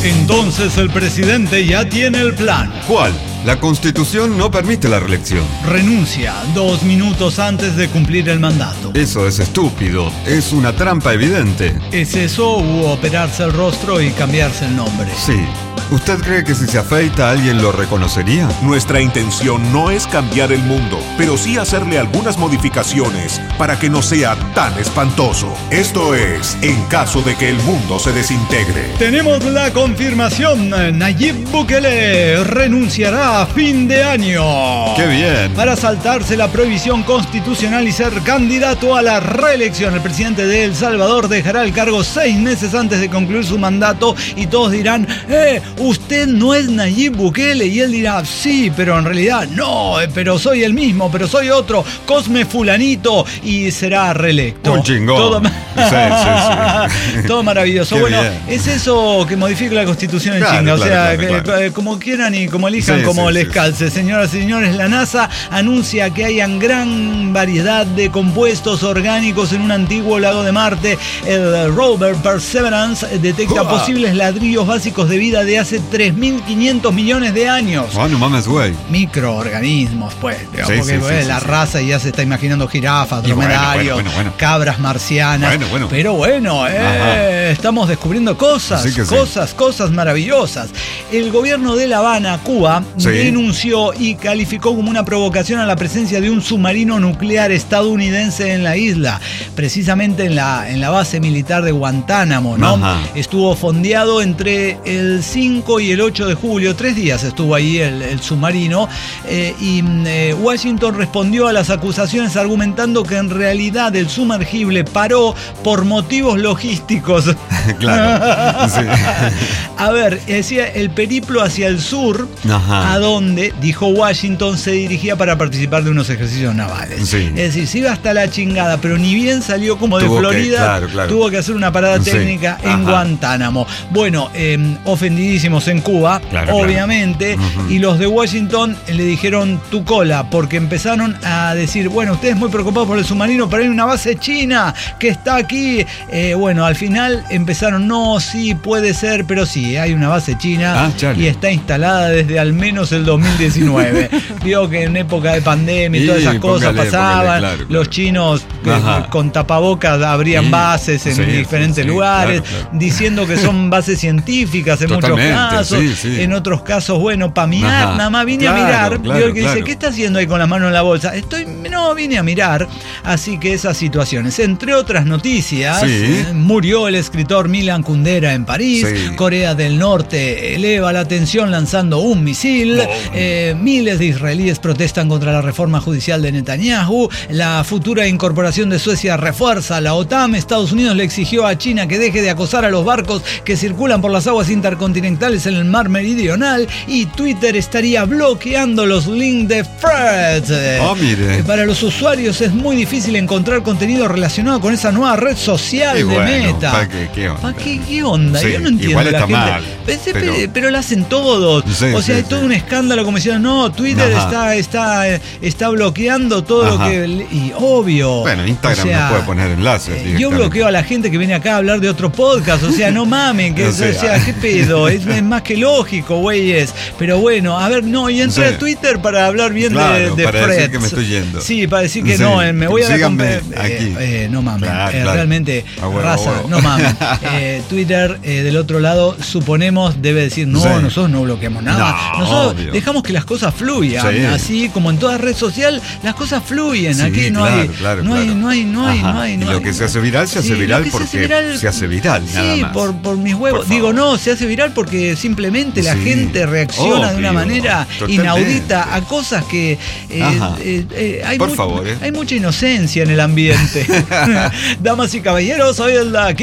Entonces el presidente ya tiene el plan. ¿Cuál? La Constitución no permite la reelección. Renuncia 2 minutos antes de cumplir el mandato. Eso es estúpido. Es una trampa evidente. ¿Es eso u operarse el rostro y cambiarse el nombre? Sí. ¿Usted cree que si se afeita alguien lo reconocería? Nuestra intención no es cambiar el mundo, pero sí hacerle algunas modificaciones para que no sea tan espantoso. Esto es, en caso de que el mundo se desintegre. Tenemos la confirmación. Nayib Bukele renunciará a fin de año. ¡Qué bien! Para saltarse la prohibición constitucional y ser candidato a la reelección. El presidente de El Salvador dejará el cargo 6 meses antes de concluir su mandato y todos dirán, usted no es Nayib Bukele, y él dirá, sí, pero en realidad no, pero soy el mismo, pero soy otro, Cosme Fulanito, y será reelecto. Un chingón. Todo, sí. todo maravilloso. Qué bueno, bien. es eso que modifica la Constitución en Claro, chinga, claro. como quieran y como elijan, Sí, como sí, les sí. calce. Señoras y señores, la NASA anuncia que hayan gran variedad de compuestos orgánicos en un antiguo lago de Marte. El rover Perseverance detecta ¡Uah! posibles ladrillos básicos de vida de hace 3.500 millones de años. Ah, no mames, güey. Microorganismos, pues, Sí, porque sí, la sí. raza ya se está imaginando jirafas, Y bueno, dromedarios, bueno. cabras marcianas. Bueno. Pero bueno, estamos descubriendo cosas, Así que sí. cosas maravillosas. El gobierno de La Habana, Cuba, Sí. denunció y calificó como una provocación a la presencia de un submarino nuclear estadounidense en la isla, precisamente en la base militar de Guantánamo, ¿no? Ajá. Estuvo fondeado entre el 5 y el 8 de julio, 3 días estuvo ahí el submarino, y Washington respondió a las acusaciones argumentando que en realidad el sumergible paró por motivos logísticos. Claro. Sí. A ver, decía el periplo hacia el sur, Ajá. a donde, dijo Washington, se dirigía para participar de unos ejercicios navales. Sí. Es decir, se iba hasta la chingada, pero ni bien salió como de Tuvo que- Florida, claro. tuvo que hacer una parada Sí. técnica en Ajá. Guantánamo. Bueno, ofendidísimos en Cuba, Claro, obviamente, Ujú. y los de Washington le dijeron tu cola, porque empezaron a decir, bueno, ustedes muy preocupados por el submarino, pero hay una base china que está aquí. Bueno, al final empezaron, no, sí, puede ser, pero sí, hay una base china chale. y está instalada desde al menos el 2019. Vio que en época de pandemia y todas esas cosas pasaban, claro. los chinos Ajá. con tapabocas abrían Sí, bases en sí, diferentes sí, lugares, claro. diciendo que son bases científicas en Totalmente, muchos casos, sí. en otros casos, bueno, para mirar, Ajá. nada más vine a Claro, mirar. claro, Vio el que claro. dice, ¿qué está haciendo ahí con las manos en la bolsa? No, vine a mirar. Así que esas situaciones. Entre otras noticias, Sí. murió el escritor Milan Kundera en París. Sí. Corea del Norte eleva la tensión lanzando un misil. Miles de israelíes protestan contra la reforma judicial de Netanyahu. La futura incorporación de Suecia refuerza la OTAN. Estados Unidos le exigió a China que deje de acosar a los barcos que circulan por las aguas intercontinentales en el mar meridional. Y Twitter estaría bloqueando los links de Threads. Mire. Para los usuarios es muy difícil encontrar contenido relacionado con esa nueva red social Y de bueno, Meta. ¿pa' qué onda? ¿Pa' qué onda? Sí, Yo no entiendo igual la está gente. mal, Pero lo hacen todos. Sí, o sea, sí, hay todo sí. un escándalo como diciendo, no, Twitter Ajá. está bloqueando todo Ajá. lo que... Y obvio. Bueno, Instagram o sea, no puede poner enlaces. yo directamente. bloqueo a la gente que viene acá a hablar de otro podcast. O sea, no mamen. No sé, o sea, ¿qué pedo? Es más que lógico, güeyes. Pero bueno, a ver, no, y entré Sí. a Twitter para hablar bien Claro, de para decir Threads. que me estoy yendo. Sí, para decir que Sí, no, me voy a la síganme aquí. no mames, Claro, claro. realmente, A huevo, raza, a huevo. no mames. Twitter, del otro lado, suponemos, debe decir, no, Sí. nosotros no bloqueamos nada. No, Nosotros obvio. dejamos que las cosas fluyan. Sí. Así como en toda red social, las cosas fluyen. Sí, Aquí no claro, hay, claro, no hay, claro. no hay, no hay, Ajá. no hay. Y no lo hay. que se hace viral, se hace Sí, viral lo que se porque hace viral- se hace viral, nada Sí, más. por mis huevos. Por Digo, favor. no, se hace viral porque simplemente la Sí, gente reacciona de una obvio, manera totalmente. inaudita a cosas que Ajá. hay, Por favor, hay mucha inocencia en el ambiente. Damas y caballeros, hoy es la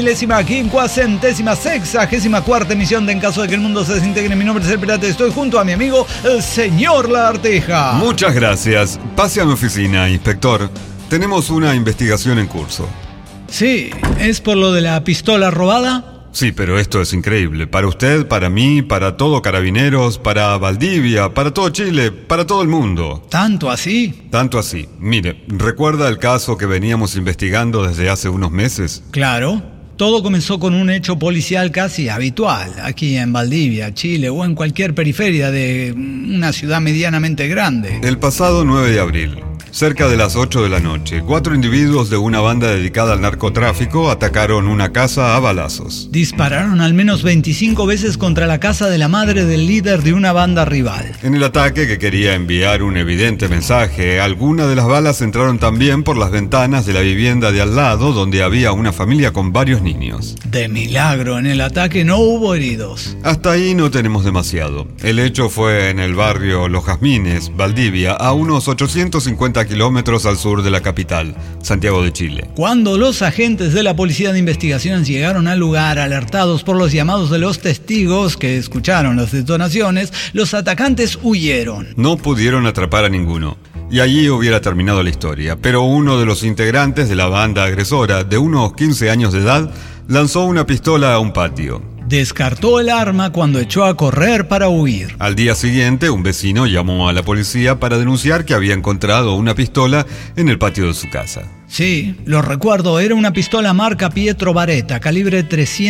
5.056.664 emisión de En caso de que el mundo se desintegre. Mi nombre es El Pirata y estoy junto a mi amigo, el señor Lagarteja. Muchas gracias. Pase a mi oficina, inspector. Tenemos una investigación en curso. Sí, ¿es por lo de la pistola robada? Sí, pero esto es increíble. Para usted, para mí, para todo Carabineros, para Valdivia, para todo Chile, para todo el mundo. ¿Tanto así? Tanto así. Mire, ¿recuerda el caso que veníamos investigando desde hace unos meses? Claro. Todo comenzó con un hecho policial casi habitual aquí en Valdivia, Chile o en cualquier periferia de una ciudad medianamente grande. El pasado 9 de abril, cerca de las 8 de la noche, 4 individuos de una banda dedicada al narcotráfico atacaron una casa a balazos. Dispararon al menos 25 veces contra la casa de la madre del líder de una banda rival. En el ataque, que quería enviar un evidente mensaje, algunas de las balas entraron también por las ventanas de la vivienda de al lado, donde había una familia con varios niños. De milagro, en el ataque no hubo heridos. Hasta ahí no tenemos demasiado. El hecho fue en el barrio Los Jazmines, Valdivia, a unos 850 kilómetros al sur de la capital, Santiago de Chile. Cuando los agentes de la Policía de Investigaciones llegaron al lugar, alertados por los llamados de los testigos que escucharon las detonaciones, los atacantes huyeron. No pudieron atrapar a ninguno. Y allí hubiera terminado la historia, pero uno de los integrantes de la banda agresora, de unos 15 años de edad, lanzó una pistola a un patio. Descartó el arma cuando echó a correr para huir. Al día siguiente, un vecino llamó a la policía para denunciar que había encontrado una pistola en el patio de su casa. Sí, lo recuerdo, era una pistola marca Pietro Baretta, calibre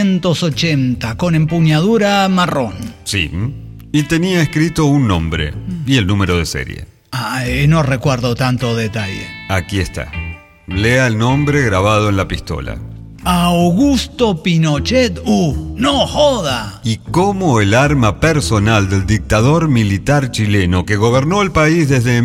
380, con empuñadura marrón. Sí, y tenía escrito un nombre y el número de serie. No recuerdo tanto detalle. Aquí está. Lea el nombre grabado en la pistola. Augusto Pinochet ¡no joda! Y cómo el arma personal del dictador militar chileno que gobernó el país desde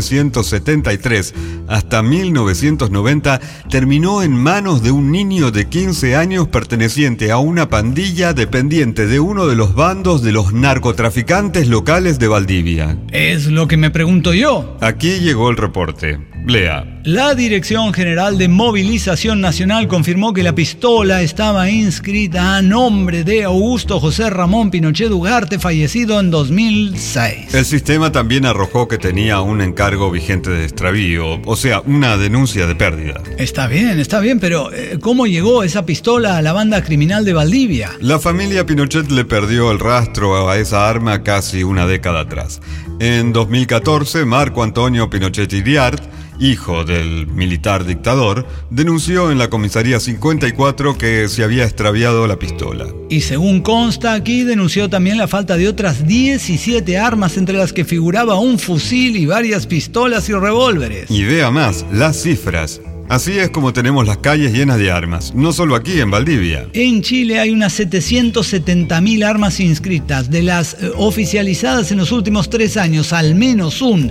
1973 hasta 1990 terminó en manos de un niño de 15 años perteneciente a una pandilla dependiente de uno de los bandos de los narcotraficantes locales de Valdivia. Es lo que me pregunto yo. Aquí llegó el reporte. Lea. La Dirección General de Movilización Nacional confirmó que la pistola estaba inscrita a nombre de Augusto José Ramón Pinochet Ugarte, fallecido en 2006. El sistema también arrojó que tenía un encargo vigente de extravío, o sea, una denuncia de pérdida. Está bien, pero ¿cómo llegó esa pistola a la banda criminal de Valdivia? La familia Pinochet le perdió el rastro a esa arma casi una década atrás. En 2014, Marco Antonio Pinochet Iriart, hijo del militar dictador, denunció en la comisaría 54 que se había extraviado la pistola. Y según consta aquí, denunció también la falta de otras 17 armas, entre las que figuraba un fusil y varias pistolas y revólveres. Y vea más, las cifras. Así es como tenemos las calles llenas de armas, no solo aquí en Valdivia. En Chile hay unas 770.000 armas inscritas. De las oficializadas en los últimos 3 años, al menos un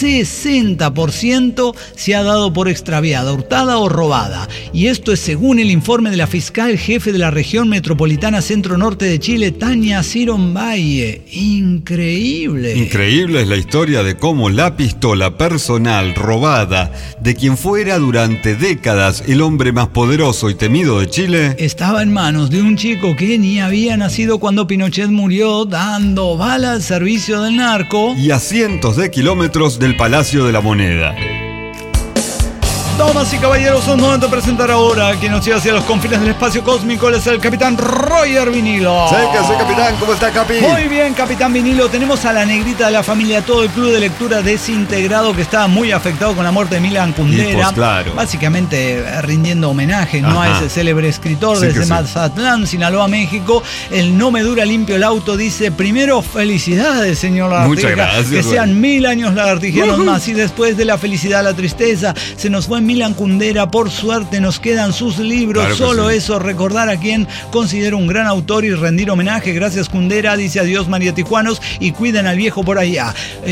60% se ha dado por extraviada, hurtada o robada. Y esto es según el informe de la fiscal jefe de la región metropolitana centro-norte de Chile, Tania Sironvalle. Increíble. Increíble es la historia de cómo la pistola personal robada de quien fuera durante décadas el hombre más poderoso y temido de Chile estaba en manos de un chico que ni había nacido cuando Pinochet murió, dando bala al servicio del narco y a cientos de kilómetros del Palacio de la Moneda. Damas y caballeros, es momento de presentar ahora a quien nos lleva hacia los confines del espacio cósmico. Él es el Capitán Roger Vinilo. ¿Qué hace, capitán? ¿Cómo está, Capi? Muy bien, Capitán Vinilo. Tenemos a la negrita de la familia, todo el club de lectura desintegrado que estaba muy afectado con la muerte de Milan Kundera. Y pues, claro. Básicamente rindiendo homenaje, ¿no?, a ese célebre escritor desde Mazatlán, Sinaloa, México. El No Me Dura Limpio el Auto dice: primero, felicidades, señor Lagartija. Muchas gracias. Que sean 1000 años lagartijanos más. Y después de la felicidad, la tristeza. Se nos fue Milan Kundera, por suerte nos quedan sus libros, claro, solo sí. Eso, recordar a quien considero un gran autor y rendir homenaje. Gracias, Kundera, dice adiós María Tijuanos y cuiden al viejo por allá.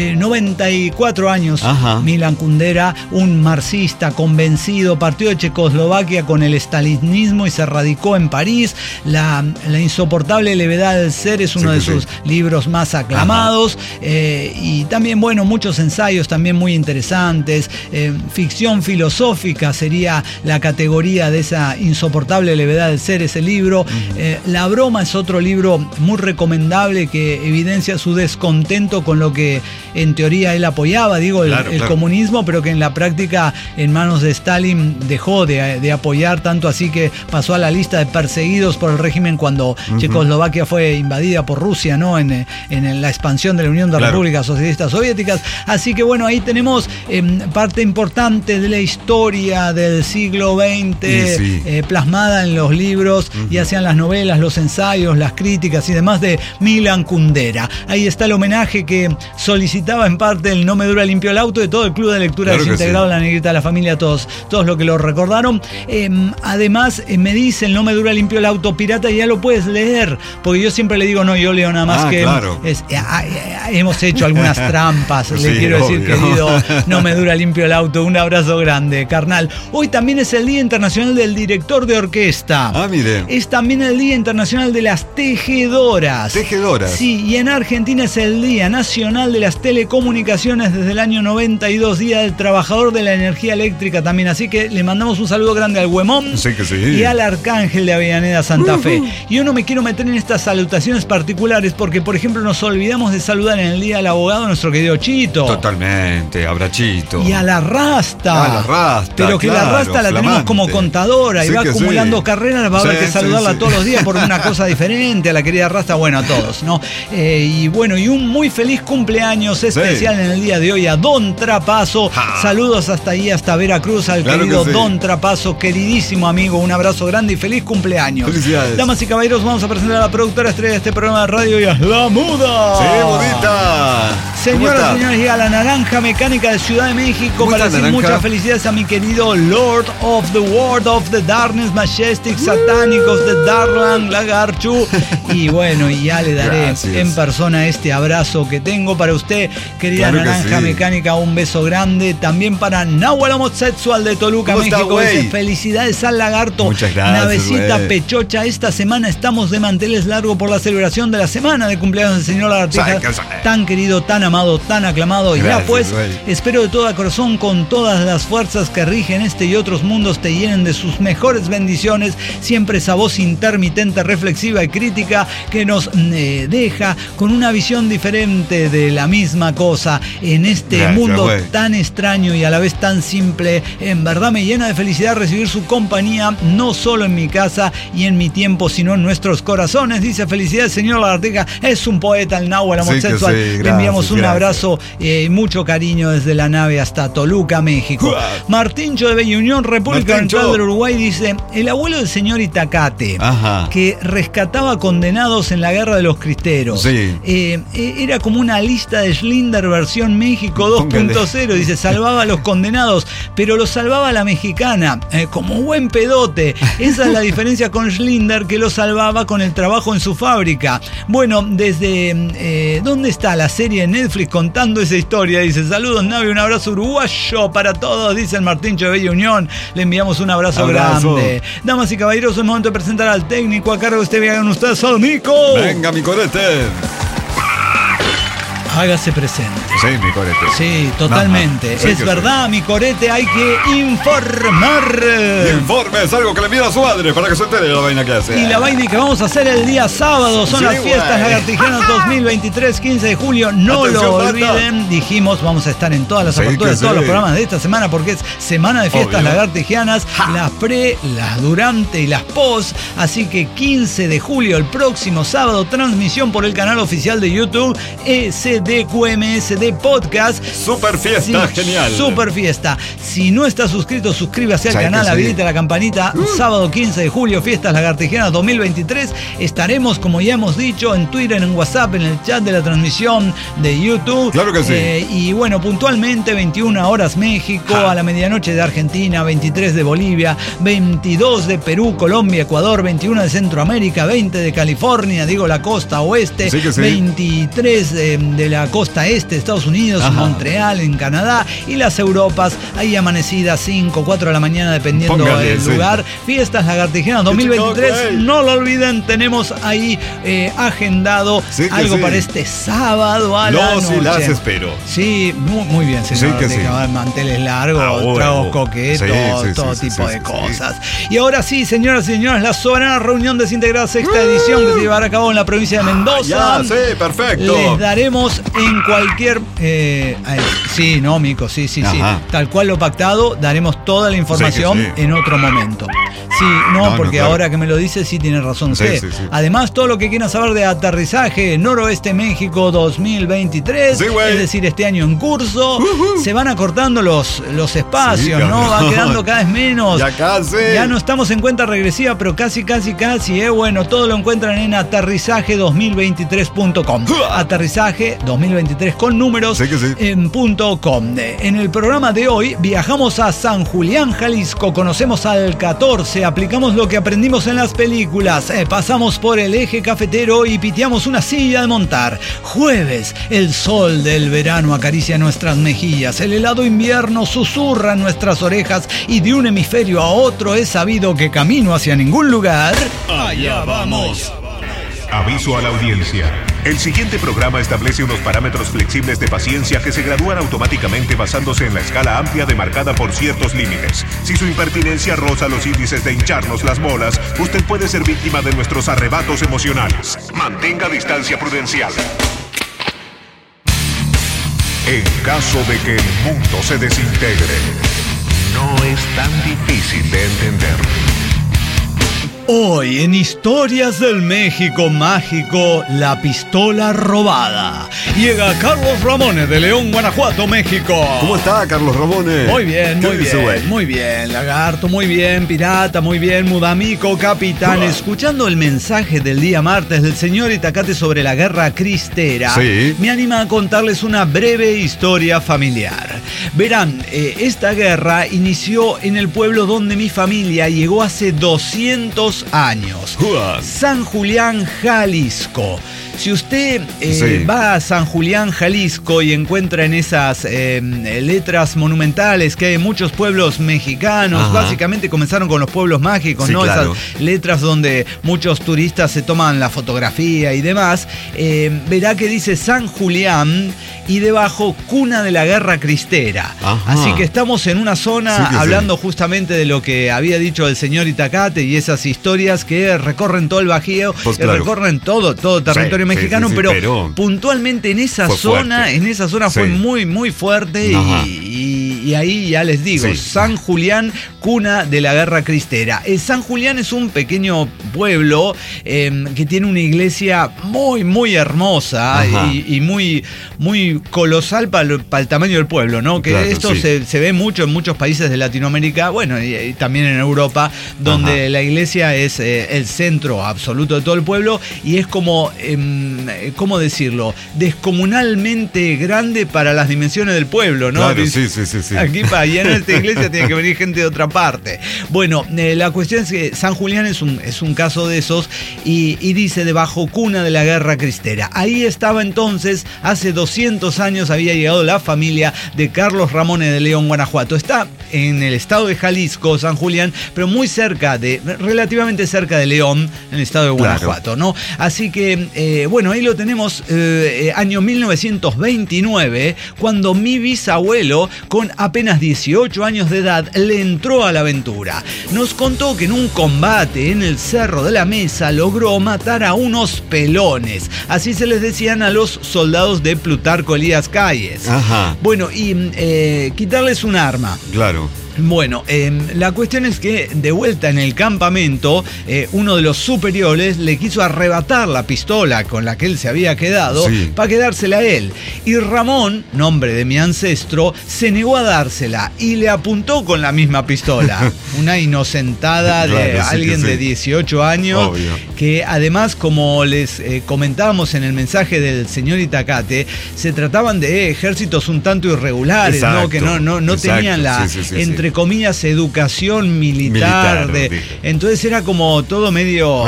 94 años. Ajá. Milan Kundera, un marxista convencido, partió de Checoslovaquia con el estalinismo y se radicó en París. La insoportable levedad del ser es uno de sus libros más aclamados. Y también, bueno, muchos ensayos también muy interesantes. Ficción filosófica sería la categoría de esa insoportable levedad del ser, ese libro. La broma es otro libro muy recomendable que evidencia su descontento con lo que en teoría él apoyaba, digo, el comunismo, pero que en la práctica en manos de Stalin dejó de apoyar, tanto así que pasó a la lista de perseguidos por el régimen cuando Checoslovaquia fue invadida por Rusia, ¿no? En la expansión de la Unión de Repúblicas Socialistas Soviéticas. Así que bueno, ahí tenemos parte importante de la historia historia del siglo XX plasmada en los libros, ya sean las novelas, los ensayos, las críticas y demás de Milan Kundera. Ahí está el homenaje que solicitaba en parte el No me dura limpio el auto de todo el club de lectura desintegrado, La Negrita de la Familia, todos los que lo recordaron. Además, me dice el No me dura limpio el auto pirata, y ya lo puedes leer, porque yo siempre le digo, no, yo leo nada más hemos hecho algunas trampas, le quiero decir, querido No me dura limpio el auto, un abrazo grande, carnal. Hoy también es el Día Internacional del Director de Orquesta. Mire. Es también el Día Internacional de las Tejedoras. Tejedoras. Sí, y en Argentina es el Día Nacional de las Telecomunicaciones desde el año 92, Día del Trabajador de la Energía Eléctrica también, así que le mandamos un saludo grande al Huemón y al Arcángel de Avellaneda, Santa Fe. Yo no me quiero meter en estas salutaciones particulares porque, por ejemplo, nos olvidamos de saludar en el Día del Abogado a nuestro querido Chito. Totalmente, abrachito. Y a la Rasta. A la Rasta, pero que la Rasta la tenemos como contadora y va acumulando carreras, va a haber que saludarla todos los días por una cosa diferente, a la querida Rasta, bueno, a todos, ¿no? Y bueno, y un muy feliz cumpleaños especial en el día de hoy a Don Trapazo. Saludos hasta ahí, hasta Veracruz, al querido Don Trapazo, queridísimo amigo, un abrazo grande y feliz cumpleaños. Felicidades. Damas y caballeros, vamos a presentar a la productora estrella de este programa de radio, y es la Muda. Sí, Mudita. Señoras y señores, llega la Naranja Mecánica de Ciudad de México para decir muchas felicidades a mi querido Lord of the World of the Darkness, Majestic, Satánicos de Darlan, Lagarchu. Y bueno, y ya le daré en persona este abrazo que tengo para usted, querida Naranja Mecánica. Un beso grande. También para Nahuel Homosexual de Toluca, México. Dice, felicidades al Lagarto. Muchas gracias, Navecita Pechocha. Esta semana estamos de manteles largos por la celebración de la semana de cumpleaños del señor Lagartija, tan querido, tan amado, tan aclamado. Gracias, ya pues, espero de todo corazón, con todas las fuerzas que rigen este y otros mundos, te llenen de sus mejores bendiciones. Siempre esa voz intermitente, reflexiva y crítica que nos deja con una visión diferente de la misma cosa en este mundo tan extraño y a la vez tan simple. En verdad me llena de felicidad recibir su compañía, no solo en mi casa y en mi tiempo, sino en nuestros corazones. Dice, felicidades, señor Lagartija. Es un poeta, el Nahuel Homosexual. Le enviamos un abrazo y mucho cariño desde la nave hasta Toluca, México. Martincho de Bella Unión, República Oriental del Uruguay, dice, el abuelo del señor Itacate, que rescataba condenados en la guerra de los cristeros, era como una lista de Schlinder versión México 2.0. Dice, salvaba a los condenados, pero los salvaba a la mexicana, como buen pedote. Esa es la diferencia con Schlinder, que lo salvaba con el trabajo en su fábrica. Bueno, desde ¿dónde está la serie de Netflix contando esa historia? Dice, saludos Navi, un abrazo uruguayo para todos, dice el Martincho de Bella Unión. Le enviamos un abrazo grande. Damas y caballeros, es momento de presentar al técnico a cargo de este viaje con ustedes, al Nico. Venga, mi corete. Hágase presente. Sí, mi corete. Sí, totalmente. Es verdad, mi corete, hay que informar. Informe es algo que le envía a su madre para que se entere de la vaina que hace. Y la vaina que vamos a hacer el día sábado son las fiestas lagartijanas 2023, 15 de julio. No lo olviden. Dijimos, vamos a estar en todas las aperturas, todos los programas de esta semana, porque es semana de fiestas lagartijanas. Las pre, las durante y las post. Así que 15 de julio, el próximo sábado, transmisión por el canal oficial de YouTube SDQMSD Podcast. Super fiesta, genial. Super fiesta. Si no está suscrito, suscríbase al canal, habilite la campanita. Sábado 15 de julio, fiestas lagartijanas 2023. Estaremos, como ya hemos dicho, en Twitter, en WhatsApp, en el chat de la transmisión de YouTube. Claro que sí. Y bueno, puntualmente 21 horas México, a la medianoche de Argentina, 23 de Bolivia, 22 de Perú, Colombia, Ecuador, 21 de Centroamérica, 20 de California, digo la costa oeste, 23 de la costa este de Estados Unidos, Montreal, en Canadá, y las Europas, ahí amanecidas 5, 4 de la mañana, dependiendo del lugar. Fiestas lagartijanas 2023, no lo olviden, tenemos ahí agendado algo para este sábado a la noche. Los y las espero. Sí, muy bien, señor. Manteles largos, tragos coquetos, todo tipo de cosas. Y ahora sí, señoras y señores, la soberana reunión desintegrada, sexta edición, que se llevará a cabo en la provincia de Mendoza. Perfecto. Les daremos en cualquier... sí, no, Mico, sí. Tal cual lo pactado, daremos toda la información en otro momento. Sí, porque claro. Ahora que me lo dice, sí tiene razón usted. Sí. Además, todo lo que quieran saber de aterrizaje Noroeste México 2023, es decir, este año en curso, se van acortando los espacios, ¿no? Van quedando cada vez menos. Ya no estamos en cuenta regresiva, pero casi. Bueno, todo lo encuentran en aterrizaje2023.com. Aterrizaje 2023 con números en .com. En el programa de hoy viajamos a San Julián, Jalisco, conocemos al 14, aplicamos lo que aprendimos en las películas, pasamos por el eje cafetero y piteamos una silla de montar. Jueves, el sol del verano acaricia nuestras mejillas, el helado invierno susurra en nuestras orejas y de un hemisferio a otro es sabido que camino hacia ningún lugar, allá vamos. Aviso a la audiencia. El siguiente programa establece unos parámetros flexibles de paciencia que se gradúan automáticamente basándose en la escala amplia demarcada por ciertos límites. Si su impertinencia roza los índices de hincharnos las bolas, usted puede ser víctima de nuestros arrebatos emocionales. Mantenga distancia prudencial. En caso de que el mundo se desintegre, no es tan difícil de entender. Hoy en Historias del México Mágico, la pistola robada. Llega Carlos Ramones de León, Guanajuato, México. ¿Cómo está, Carlos Ramones? Muy bien, muy bien, Lagarto, muy bien, Pirata, muy bien, Mudamico, Capitán. Escuchando el mensaje del día martes del señor Itacate sobre la guerra cristera, me anima a contarles una breve historia familiar. Verán, esta guerra inició en el pueblo donde mi familia llegó hace 200 años. San Julián, Jalisco. Si usted va a San Julián, Jalisco y encuentra en esas letras monumentales que hay en muchos pueblos mexicanos, básicamente comenzaron con los pueblos mágicos, ¿no? Claro. Esas letras donde muchos turistas se toman la fotografía y demás, verá que dice San Julián y debajo cuna de la guerra cristera. Así que estamos en una zona hablando justamente de lo que había dicho el señor Itacate y esas historias que recorren todo el Bajío, recorren todo territorio mexicano, pero puntualmente en esa zona fue muy fuerte y ahí ya les digo, San Julián, cuna de la guerra cristera. San Julián es un pequeño pueblo que tiene una iglesia muy hermosa y muy colosal para el tamaño del pueblo, ¿no? Que esto se ve mucho en muchos países de Latinoamérica, bueno, y también en Europa, donde la iglesia es el centro absoluto de todo el pueblo y es como, ¿cómo decirlo? Descomunalmente grande para las dimensiones del pueblo, ¿no? Claro, sí. Aquí para llenar esta iglesia tiene que venir gente de otra parte. Bueno, la cuestión es que San Julián es un caso de esos y dice debajo cuna de la guerra cristera. Ahí estaba entonces, hace 200 años había llegado la familia de Carlos Ramones de León, Guanajuato. Está en el estado de Jalisco, San Julián, pero relativamente cerca de León, en el estado de Guanajuato, ¿no? Así que, bueno, ahí lo tenemos, año 1929, cuando mi bisabuelo, con apenas 18 años de edad, le entró a la aventura. Nos contó que en un combate en el Cerro de la Mesa logró matar a unos pelones. Así se les decían a los soldados de Plutarco Elías Calles. Bueno, y quitarles un arma. Claro. Bueno, la cuestión es que de vuelta en el campamento, uno de los superiores le quiso arrebatar la pistola con la que él se había quedado para quedársela a él. Y Ramón, nombre de mi ancestro, se negó a dársela y le apuntó con la misma pistola. Una inocentada de alguien de 18 años. Obvio. Que además, como les comentábamos en el mensaje del señor Itacate, se trataban de ejércitos un tanto irregulares, ¿no? Que no tenían la, entre comillas, educación militar. Entonces era como todo medio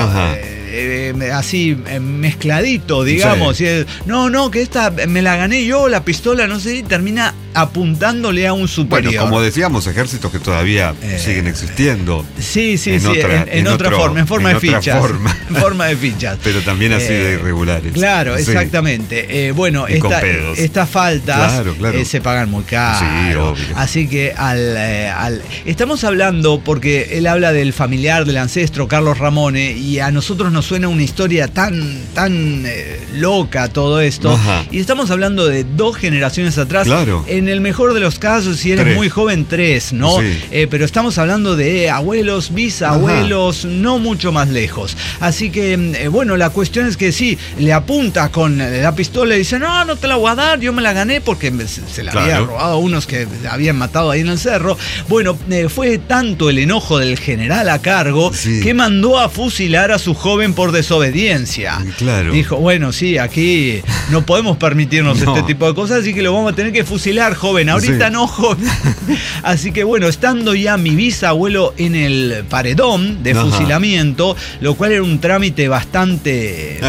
así mezcladito, digamos. Sí. No, que esta me la gané yo, la pistola, no sé, y termina apuntándole a un superior. Bueno, como decíamos, ejércitos que todavía siguen existiendo. Sí, en otra forma, en forma de fichas. En forma de fichas. Pero también así de irregulares. Claro, exactamente. Bueno, estas faltas se pagan muy caro. Sí, obvio. Así que estamos hablando porque él habla del familiar, del ancestro Carlos Ramones, y a nosotros nos suena una historia tan loca todo esto. Y estamos hablando de 2 generaciones atrás. Claro. En el mejor de los casos, si eres 3. muy joven, 3, ¿no? Sí. Pero estamos hablando de abuelos, bisabuelos, no mucho más lejos. Así que, bueno, la cuestión es que sí, le apunta con la pistola y dice, no te la voy a dar, yo me la gané porque se la había robado a unos que habían matado ahí en el cerro. Bueno, fue tanto el enojo del general a cargo que mandó a fusilar a su joven por desobediencia. Claro. Dijo, bueno, sí, aquí no podemos permitirnos este tipo de cosas, así que lo vamos a tener que fusilar, joven. Ahorita no, joven. Así que bueno, estando ya mi bisabuelo en el paredón de fusilamiento, lo cual era un trámite bastante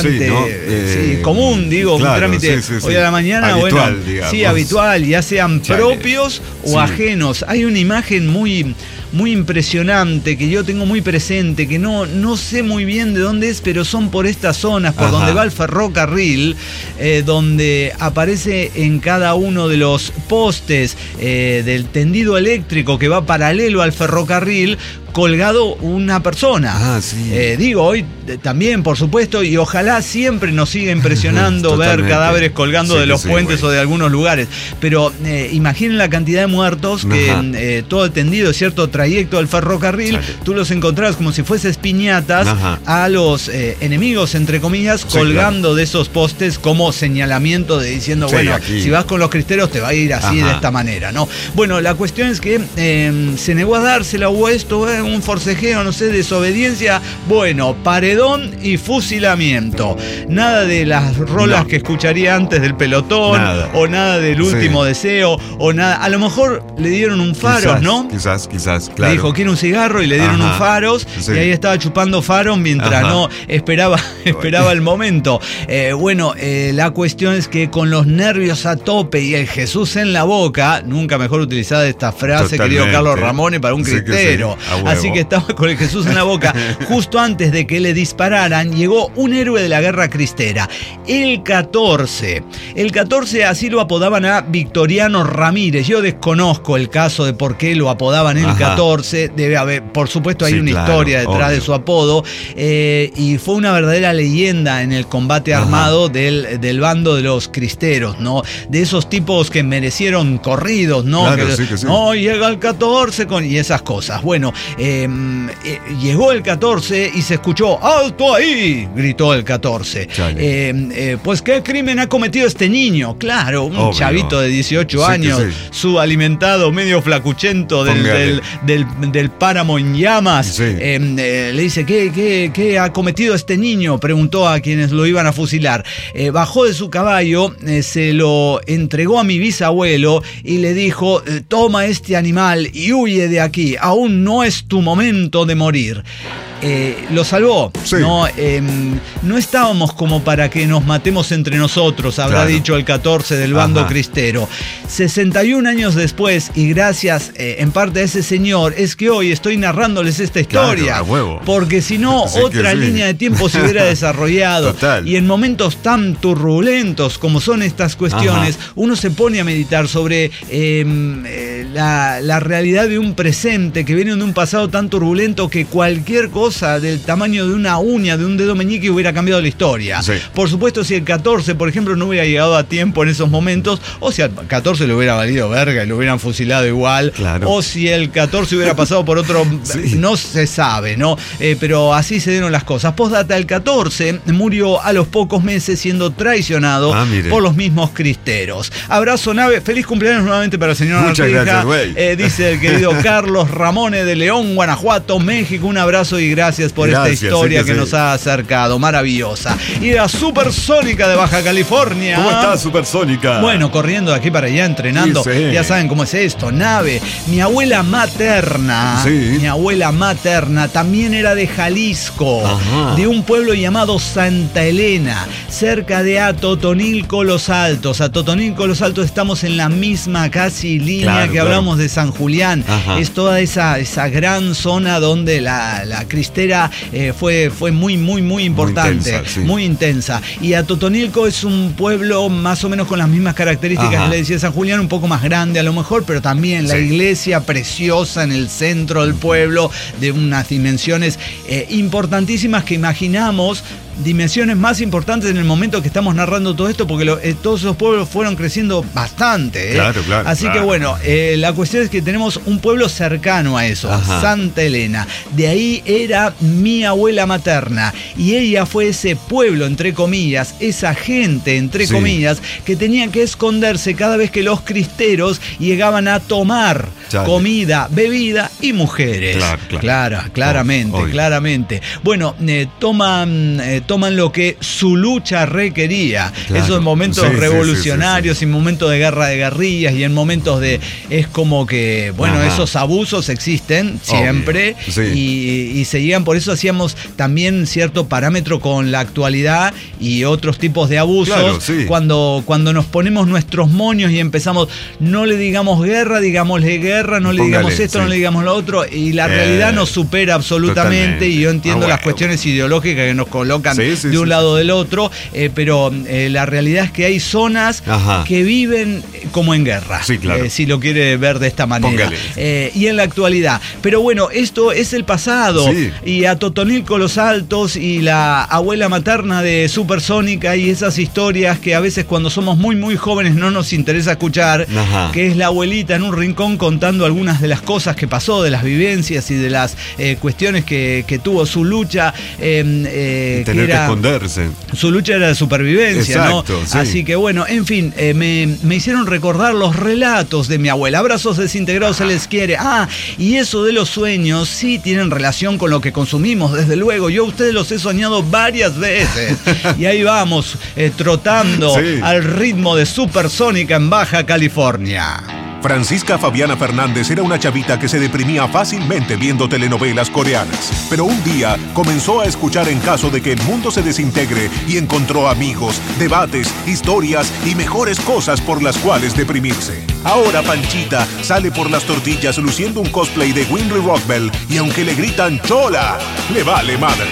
común, digo, un trámite hoy a la mañana, habitual, bueno, digamos. Sí, habitual, ya sean propios o ajenos. Hay una imagen muy impresionante que yo tengo muy presente, que no sé muy bien de dónde es, pero son por estas zonas, por donde va el ferrocarril, donde aparece en cada uno de los postes del tendido eléctrico que va paralelo al ferrocarril, colgado una persona. Digo, hoy también, por supuesto, y ojalá siempre nos siga impresionando ver cadáveres colgando de los puentes o de algunos lugares. Pero imaginen la cantidad de muertos que todo el tendido, cierto trayecto del ferrocarril, tú los encontrás como si fueses piñatas a los enemigos, entre comillas, colgando de esos postes como señalamiento de diciendo, bueno, aquí, si vas con los cristeros te va a ir así de esta manera, ¿no? Bueno, la cuestión es que se negó a dársela, hubo esto, un forcejeo, no sé, desobediencia. Bueno, paredón y fusilamiento. Nada de las rolas que escucharía antes del pelotón, o nada del último deseo, o nada. A lo mejor le dieron un faros, ¿no? Quizás, claro. Le dijo, ¿quiere un cigarro? Y le dieron un faros, y ahí estaba chupando faros mientras no esperaba el momento. Bueno, la cuestión es que con los nervios a tope y el Jesús en la boca, nunca mejor utilizada esta frase, querido Carlos Ramone, para un cristero. Así que estaba con el Jesús en la boca. Justo antes de que le dispararan, llegó un héroe de la guerra cristera, el 14. El 14, así lo apodaban a Victoriano Ramírez. Yo desconozco el caso de por qué lo apodaban el 14. Debe haber, por supuesto, hay una historia detrás de su apodo. Y fue una verdadera leyenda en el combate armado del bando de los cristeros, ¿no? De esos tipos que merecieron corridos, ¿no? No, llega el 14 y esas cosas. Bueno, llegó el 14 y se escuchó, ¡alto ahí!, gritó el 14. Pues, ¿qué crimen ha cometido este niño? Claro, un chavito de 18 años, subalimentado, medio flacuchento del páramo en llamas. Le dice, ¿qué ha cometido este niño? Preguntó a quienes lo iban a fusilar. Bajó de su caballo, se lo entregó a mi bisabuelo y le dijo, toma este animal y huye de aquí, aún no es tu momento de morir. Lo salvó. No estábamos como para que nos matemos entre nosotros, habrá dicho el 14 del bando cristero. 61 años después, y gracias en parte a ese señor, es que hoy estoy narrándoles esta historia. Porque si no, otra línea de tiempo se hubiera desarrollado. Y en momentos tan turbulentos como son estas cuestiones, uno se pone a meditar sobre la realidad de un presente que viene de un pasado tan turbulento que cualquier cosa del tamaño de una uña, de un dedo meñique, hubiera cambiado la historia. Por supuesto, si el 14, por ejemplo, no hubiera llegado a tiempo en esos momentos, o si al 14 le hubiera valido verga y lo hubieran fusilado igual, o si el 14 hubiera pasado por otro, no se sabe, ¿no? Pero así se dieron las cosas. Postdata, el 14 murió a los pocos meses siendo traicionado por los mismos cristeros. Abrazo, Nave. Feliz cumpleaños nuevamente para el señor Artija. Dice el querido Carlos Ramone de León, Guanajuato, México. Un abrazo y gracias por esta historia que nos ha acercado. Maravillosa. Y la Supersónica de Baja California. ¿Cómo está, Supersónica? Bueno, corriendo de aquí para allá, entrenando. Ya saben cómo es esto. Nave. Mi abuela materna. Mi abuela materna también era de Jalisco. De un pueblo llamado Santa Elena, cerca de Atotonilco Los Altos. Atotonilco Los Altos, estamos en la misma casi línea que hablamos de San Julián. Es toda esa gran zona donde la cristera fue muy importante, muy intensa. Y Atotonilco es un pueblo más o menos con las mismas características que le decía San Julián, un poco más grande a lo mejor, pero también la iglesia preciosa en el centro del pueblo, de unas dimensiones importantísimas que imaginamos dimensiones más importantes en el momento que estamos narrando todo esto, porque todos esos pueblos fueron creciendo bastante. Claro. Así que bueno, la cuestión es que tenemos un pueblo cercano a eso, Santa Elena. De ahí era mi abuela materna, y ella fue ese pueblo, entre comillas, esa gente, entre comillas, que tenía que esconderse cada vez que los cristeros llegaban a tomar comida, bebida y mujeres. Claramente. Bueno, toman lo que su lucha requería. Esos momentos revolucionarios y momentos de guerra de guerrillas, y en momentos de... Es como que, bueno, esos abusos existen siempre, y seguían. Por eso hacíamos también cierto parámetro con la actualidad y otros tipos de abusos. Cuando nos ponemos nuestros moños y empezamos, no le digamos guerra, digámosle guerra, no le digamos esto, no le digamos lo otro, y la realidad nos supera absolutamente. Totalmente. Y yo entiendo las cuestiones ideológicas que nos colocan de un lado del otro, pero la realidad es que hay zonas que viven como en guerra, si lo quiere ver de esta manera, y en la actualidad. Pero bueno, esto es el pasado, y a Totonilco Los Altos y la abuela materna de Supersónica y esas historias que a veces cuando somos muy muy jóvenes no nos interesa escuchar, que es la abuelita en un rincón contando algunas de las cosas que pasó, de las vivencias y de las cuestiones que tuvo su lucha, tener que esconderse. Su lucha era de supervivencia, ¿no? Así que bueno, en fin, me hicieron recordar los relatos de mi abuela. Abrazos desintegrados, se les quiere. Y eso de los sueños sí tienen relación con lo que consumimos, desde luego. Yo a ustedes los he soñado varias veces. Y ahí vamos, trotando al ritmo de Supersónica en Baja California. Francisca Fabiana Fernández era una chavita que se deprimía fácilmente viendo telenovelas coreanas. Pero un día comenzó a escuchar En caso de que el mundo se desintegre y encontró amigos, debates, historias y mejores cosas por las cuales deprimirse. Ahora Panchita sale por las tortillas luciendo un cosplay de Winry Rockbell y aunque le gritan ¡Chola!, le vale madre.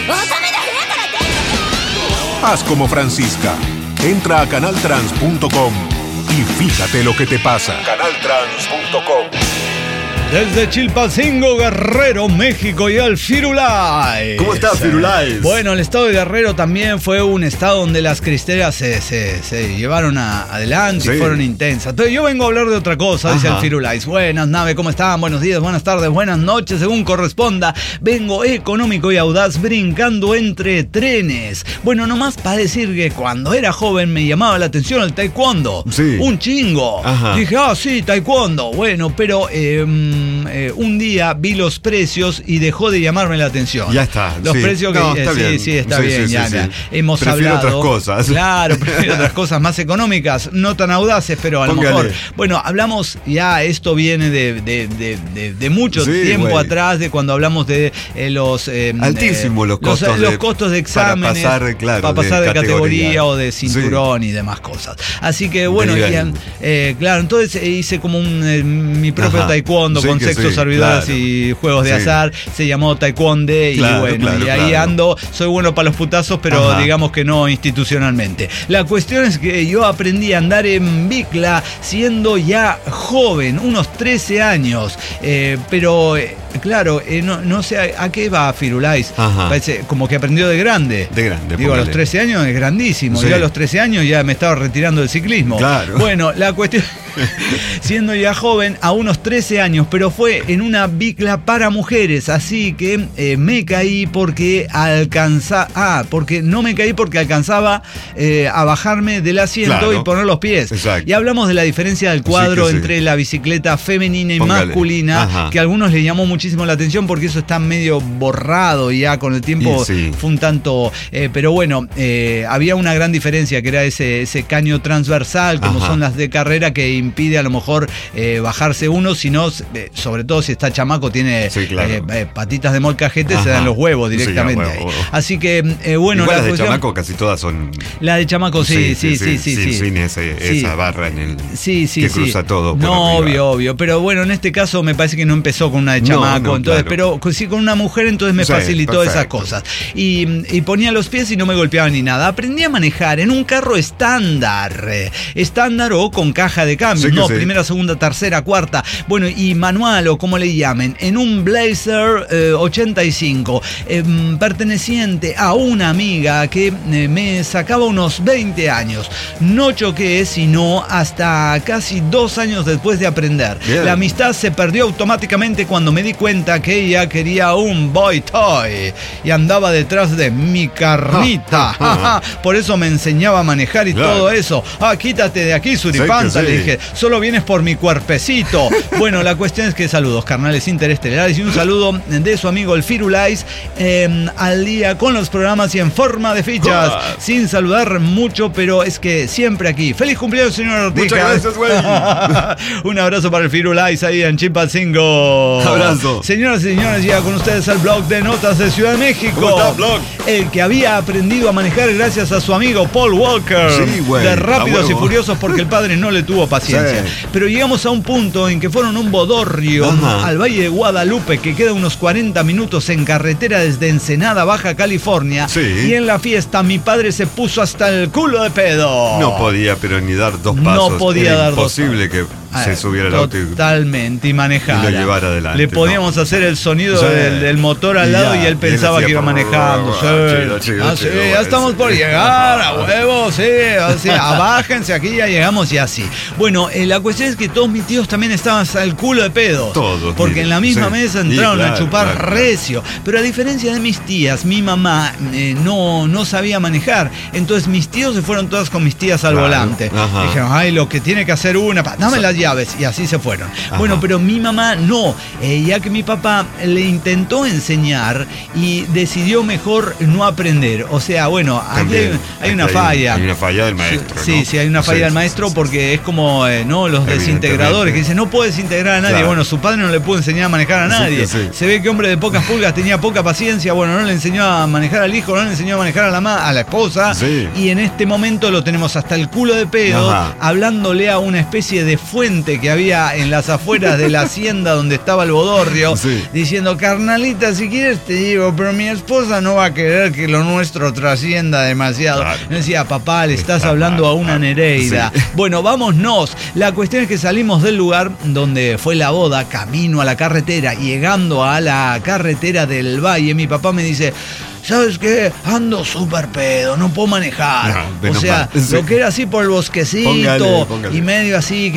Haz como Francisca. Entra a canaltrans.com y fíjate lo que te pasa. Canaltrans.com. Desde Chilpancingo, Guerrero, México, y al Firulais. ¿Cómo está, Firulais? Bueno, el estado de Guerrero también fue un estado donde las cristeras se llevaron adelante y fueron intensas. Entonces yo vengo a hablar de otra cosa, dice el Firulais. Buenas, nave, ¿cómo están? Buenos días, buenas tardes, buenas noches, según corresponda. Vengo económico y audaz, brincando entre trenes. Bueno, nomás para decir que cuando era joven me llamaba la atención el taekwondo. Un chingo. Dije, taekwondo. Bueno, pero... un día vi los precios y dejó de llamarme la atención. Ya está. Los precios que... está bien. Está bien, ya. Hemos prefiero hablado... otras cosas. Claro, prefiero otras cosas más económicas, no tan audaces, pero a lo mejor... Bueno, hablamos ya, esto viene de mucho tiempo atrás, de cuando hablamos de los... altísimos los costos de exámenes. Para pasar de categoría o de cinturón y demás cosas. Así que bueno, claro, entonces hice como mi propio taekwondo con sexo, servidoras y juegos de azar. Se llamó taekwondo y y ahí ando. Soy bueno para los putazos, pero digamos que no institucionalmente. La cuestión es que yo aprendí a andar en bicla siendo ya joven, unos 13 años, pero... Claro, no sé a qué va Firulais. Parece como que aprendió de grande. Digo, a los 13 años es grandísimo. Yo a los 13 años ya me estaba retirando del ciclismo. Bueno, la cuestión... siendo ya joven, a unos 13 años, pero fue en una bicla para mujeres, así que me caí porque no me caí porque alcanzaba a bajarme del asiento y poner los pies. Y hablamos de la diferencia del cuadro entre la bicicleta femenina y masculina, que a algunos le llamó muchísimo la atención porque eso está medio borrado ya con el tiempo. Fue un tanto, pero bueno, había una gran diferencia que era ese caño transversal, como son las de carrera, que impide a lo mejor bajarse uno, sino sobre todo si está chamaco, tiene patitas de molcajete, se dan los huevos directamente. Así que bueno, igual las de chamaco casi todas son... La de chamaco sin esa barra en el que cruza todo por no, arriba. obvio, pero bueno, en este caso me parece que no empezó con una de chamaco. chamaco, entonces, claro. pero sí con una mujer, entonces me facilitó perfecto. esas cosas. Y ponía los pies y no me golpeaba ni nada. Aprendí a manejar en un carro estándar o con caja de cambio, Sí que sí. primera, segunda, tercera, cuarta, bueno, y manual o como le llamen, en un Blazer 85, perteneciente a una amiga que me sacaba unos 20 años. No choqué, sino hasta casi 2 años después de aprender. Bien. La amistad se perdió automáticamente cuando me di cuenta que ella quería un boy toy y andaba detrás de mi carnita. Por eso me enseñaba a manejar y Claro. todo eso. Quítate de aquí, suripanta, Sí que sí. le dije. Solo vienes por mi cuerpecito. Bueno, la cuestión es que saludos, carnales interestelares, y un saludo de su amigo el Firulais, al día con los programas y en forma de fichas. Joder. Sin saludar mucho, pero es que siempre aquí. ¡Feliz cumpleaños, señor Ortega! Muchas gracias, güey. Un abrazo para el Firulais ahí en Chilpancingo. Abrazo. Señoras y señores, llega con ustedes el blog de notas de Ciudad de México. ¿Cómo está, blog? El que había aprendido a manejar gracias a su amigo Paul Walker. Sí, güey, de a Rápidos y huevo. Furiosos, porque el padre no le tuvo paciencia. Sí. Pero llegamos a un punto en que fueron un bodorrio Ajá. al Valle de Guadalupe, que queda unos 40 minutos en carretera desde Ensenada, Baja California. Sí. Y en la fiesta mi padre se puso hasta el culo de pedo. No podía, pero ni dar 2 No pasos. podía Era dar 2 imposible que se subiera el auto y... Totalmente, y manejara. y lo llevara adelante, Le podíamos hacer el sonido Sí. del motor al Y lado ya, y él pensaba y él que iba hacía, manejando. chido, chido, Sí, chido, ya estamos por sí. llegar, a huevos, sí, así, abájense aquí, ya llegamos y así. Bueno, la cuestión es que todos mis tíos también estaban hasta el culo de pedo. Todos, Porque mire, en la misma sí. mesa Sí, entraron a claro, chupar claro. recio. Pero a diferencia de mis tías, mi mamá no sabía manejar. Entonces mis tíos se fueron todas con mis tías al Claro, volante. ajá. Dijeron, ay, lo que tiene que hacer una, dame las llaves. Y así se fueron. Ajá. Bueno, pero mi mamá no, ya que mi papá le intentó enseñar y decidió mejor no aprender. O sea, bueno, aquí También, hay una hay falla. Hay una falla del maestro, Sí, ¿no? sí, hay una falla Sí, del sí, maestro sí, porque es como, ¿no? Los Evidentemente. desintegradores que dicen, no puedes integrar a nadie. Claro. Bueno, su padre no le pudo enseñar a manejar a Sí, nadie. sí. Se ve que hombre de pocas pulgas tenía poca paciencia. Bueno, no le enseñó a manejar al hijo, no le enseñó a manejar a la esposa. Sí. Y en este momento lo tenemos hasta el culo de pedo, Ajá. hablándole a una especie de fuente que había en las afueras de la hacienda donde estaba el bodorrio, Sí. diciendo, carnalita, si quieres te digo, pero mi esposa no va a querer que lo nuestro trascienda demasiado. Claro. Me decía, papá, le estás Está hablando mal, a una mal. Nereida. Sí. Bueno, vámonos. La cuestión es que salimos del lugar donde fue la boda, camino a la carretera, llegando a la carretera del Valle, mi papá me dice, ¿sabes qué? Ando súper pedo, no puedo manejar. No, O menos sea, mal. Sí. lo que era así por el bosquecito Póngale. y medio así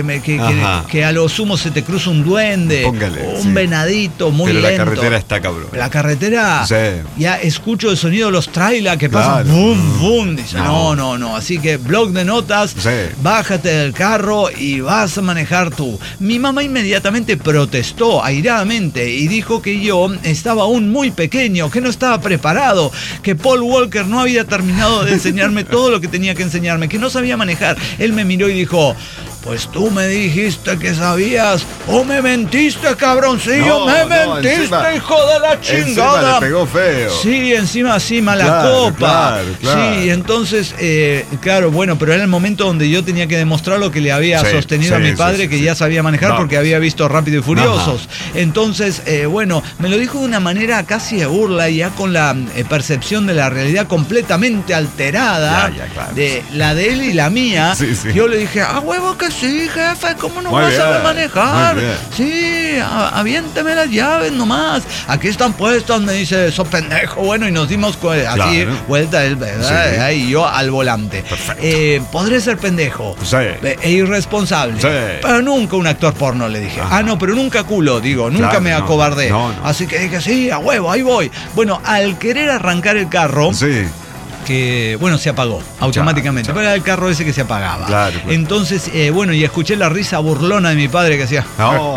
Ajá. que a lo sumo se te cruza un duende, Póngale, un sí. venadito muy Pero lento. la carretera está cabrón. La carretera, Sí. ya escucho el sonido de los trailers que Claro. pasan, boom, boom. Dice, No. no. Así que blog de notas, Sí. bájate del carro y vas a manejar tú. Mi mamá inmediatamente protestó airadamente y dijo que yo estaba aún muy pequeño, que no estaba preparado, que Paul Walker no había terminado de enseñarme todo lo que tenía que enseñarme, que no sabía manejar. Él me miró y dijo, pues tú me dijiste que sabías o me mentiste, cabroncillo, No, me no, mentiste, encima- hijo de la chingada. Encima le pegó feo. Sí, encima sí, mala Claro, copa. claro. Sí, entonces, claro, bueno, pero era el momento donde yo tenía que demostrar lo que le había Sí, sostenido a sí, mi sí, padre, sí, que sí. ya sabía manejar Vamos. porque había visto Rápido y Furiosos. Entonces, bueno, me lo dijo de una manera casi de burla, ya con la percepción de la realidad completamente alterada, Ya, claro. de la de él y la mía. Sí, sí. Yo le dije, huevo que sí, jefe, ¿cómo no Muy vas a saber bien, manejar? muy bien. Sí, aviéntame las llaves nomás. Aquí están puestas, me dice, sos pendejo. Bueno, y nos dimos así, Claro. vuelta él, ¿verdad? Sí. Y yo al volante. Perfecto. Podré ser pendejo. Sí. E irresponsable. Sí. Pero nunca un actor porno, le dije. Ajá. No, pero nunca culo, digo, nunca Claro, me no, acobardé. no. Así que dije, sí, a huevo, ahí voy. Bueno, al querer arrancar el carro, Sí. que, bueno, se apagó automáticamente. Chao. Pero era el carro ese que se apagaba. Claro, claro. Entonces, bueno, y escuché la risa burlona de mi padre que hacía... No,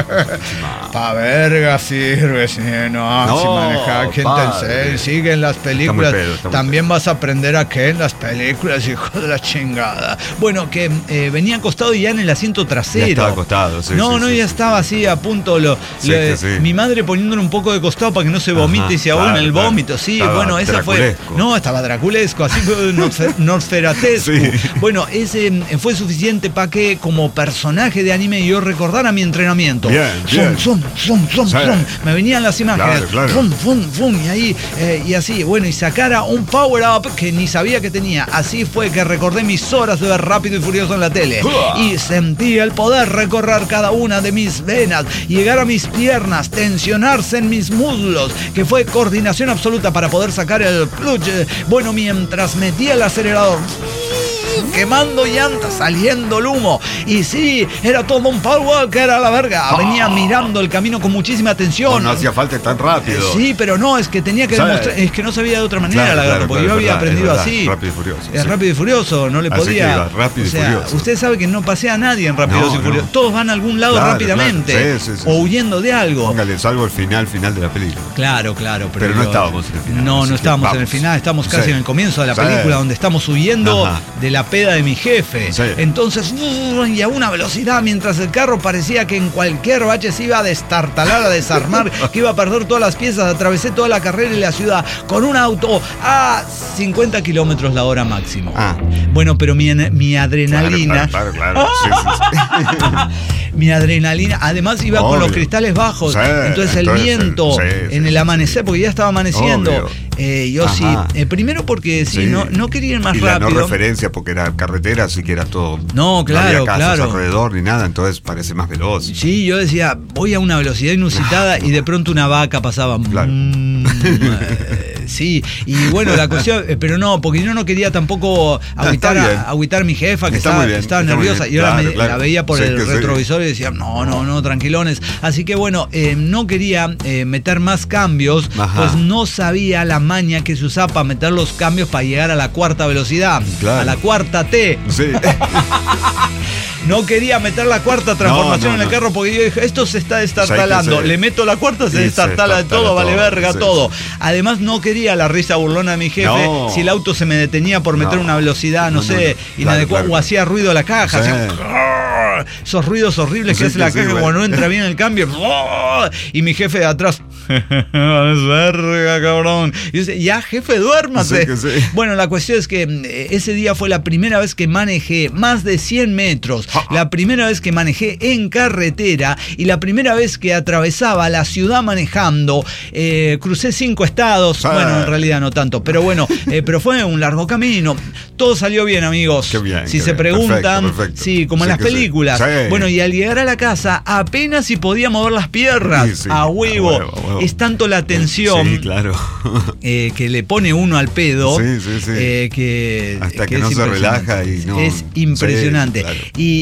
Pa' verga sirve, si no, No, si manejar, ¿quién te padre. enseña? Sigue en las películas. pedo, está muy También vas a aprender a qué en las películas, hijo de la chingada. Bueno, que venía acostado ya en el asiento trasero. Ya estaba acostado, sí, No, sí, no, sí, ya sí. estaba así a punto. Sí, que sí. Mi madre poniéndole un poco de costado para que no se vomite Ajá, y se ahogue en claro, el claro. vómito. Sí, Estaba bueno, esa fue. draculesco. No, estaba draculesco, así nosferatesco. Sí. Bueno, ese fue suficiente para que como personaje de anime yo recordara mi entrenamiento. Bien. Sí. Me venían las imágenes. Claro. Y ahí, y así, bueno, y sacara un power up que ni sabía que tenía. Así fue que recordé mis horas de ver Rápido y Furioso en la tele. Y sentí el poder recorrer cada una de mis venas, llegar a mis piernas, tensionarse en mis muslos, que fue coordinación absoluta para poder sacar el clutch. Bueno, mientras metía el acelerador, quemando llantas, saliendo el humo. Y sí, era todo un power que era la verga. Venía mirando el camino con muchísima atención. No hacía falta tan rápido. Sí, pero no, es que tenía que demostrar, es que no sabía de otra manera la guerra, porque yo había aprendido así. Rápido y Furioso. Es Rápido y Furioso, no le Así podía. que iba, Rápido y Furioso. Usted sabe que no pasea a nadie en Rápidos y Furiosos. Todos van a algún lado rápidamente. Sí. O huyendo de algo. Póngale, salvo el final de la película. Claro. Pero no estábamos en el final. No estábamos en el final, estamos casi en el comienzo de la película, donde estamos huyendo de la peda de mi jefe. Sí. Entonces, y a una velocidad, mientras el carro parecía que en cualquier bache se iba a destartalar, a desarmar, que iba a perder todas las piezas. Atravesé toda la carrera y la ciudad con un auto a 50 kilómetros la hora máximo. Bueno, pero mi adrenalina... Claro. Mi adrenalina, además iba con los cristales bajos, entonces el viento en el amanecer, porque ya estaba amaneciendo. Yo primero porque no quería ir más rápido. La no referencia porque era carretera, así que era todo. No, claro, no había casas alrededor ni nada, entonces parece más veloz. Sí, yo decía, voy a una velocidad inusitada y de pronto una vaca pasaba. Claro. Sí, y bueno, la cuestión, pero no, porque yo no quería tampoco agüitar a mi jefa, que estaba nerviosa, y ahora la veía por el retrovisor y decía, no, tranquilones. Así que bueno, no quería meter más cambios, pues no sabía la maña que se usaba para meter los cambios para llegar a la cuarta velocidad, a la cuarta T. Sí. No quería meter la cuarta transformación en el carro porque yo dije, esto se está destartalando. Le meto la cuarta, se destartala de todo, vale verga todo. Además, no quería la risa burlona de mi jefe si el auto se me detenía por meter una velocidad, no sé, inadecuada, o hacía ruido la caja. Hacía esos ruidos horribles que hace la caja cuando no entra bien el cambio. Y mi jefe de atrás, verga, cabrón. Y yo decía, ya, jefe, duérmase. Bueno, la cuestión es que ese día fue la primera vez que manejé más de 100 metros. La primera vez que manejé en carretera y la primera vez que atravesaba la ciudad manejando. Crucé 5 estados. Bueno, en realidad no tanto, pero bueno, pero fue un largo camino. Todo salió bien, amigos. Qué bien, si se preguntan, perfecto. sí, como en las películas. Bueno, y al llegar a la casa, apenas si podía mover las piernas. A huevo. Es tanto la tensión claro. Que le pone uno al pedo. Que hasta que no se relaja y no. Es impresionante. Claro.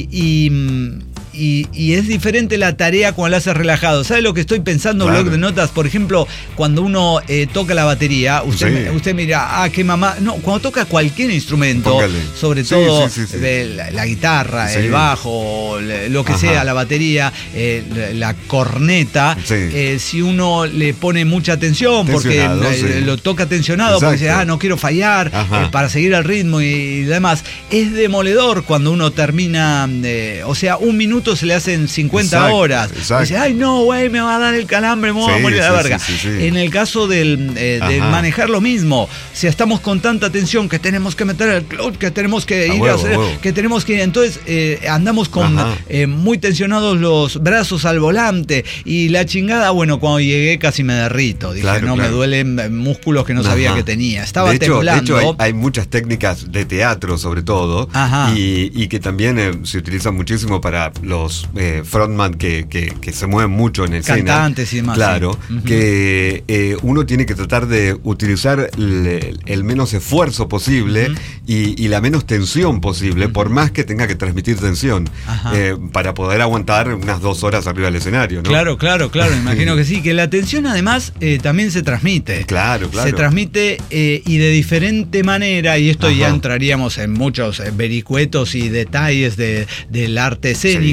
Y es diferente la tarea cuando la haces relajado. ¿Sabe lo que estoy pensando? Blog de notas, por ejemplo, cuando uno toca la batería, usted mira, qué mamá. No, cuando toca cualquier instrumento, sobre todo la guitarra, el bajo, lo que sea, la batería, la corneta, si uno le pone mucha atención, porque lo toca tensionado, porque dice, no quiero fallar, para seguir el ritmo y demás, es demoledor cuando uno termina, o sea, un minuto se le hacen 50 horas. Dice, ay no, güey, me va a dar el calambre, me voy a morir de la verga. En el caso de manejar lo mismo, si estamos con tanta tensión que tenemos que meter el clutch, que tenemos que ir a hacer, que tenemos que ir, entonces andamos con muy tensionados los brazos al volante y la chingada, bueno, cuando llegué casi me derrito. Dije, me duelen músculos que no sabía que tenía. Estaba temblando. De hecho, hay muchas técnicas de teatro, sobre todo, y que también se utilizan muchísimo para los frontman que se mueven mucho en escena. Cantantes y demás. Claro, que uno tiene que tratar de utilizar el menos esfuerzo posible y la menos tensión posible, por más que tenga que transmitir tensión, para poder aguantar unas 2 horas arriba del escenario, ¿no? Claro, imagino que sí, que la tensión además también se transmite. Claro. Se transmite y de diferente manera, y esto ya entraríamos en muchos vericuetos y detalles del arte escénico.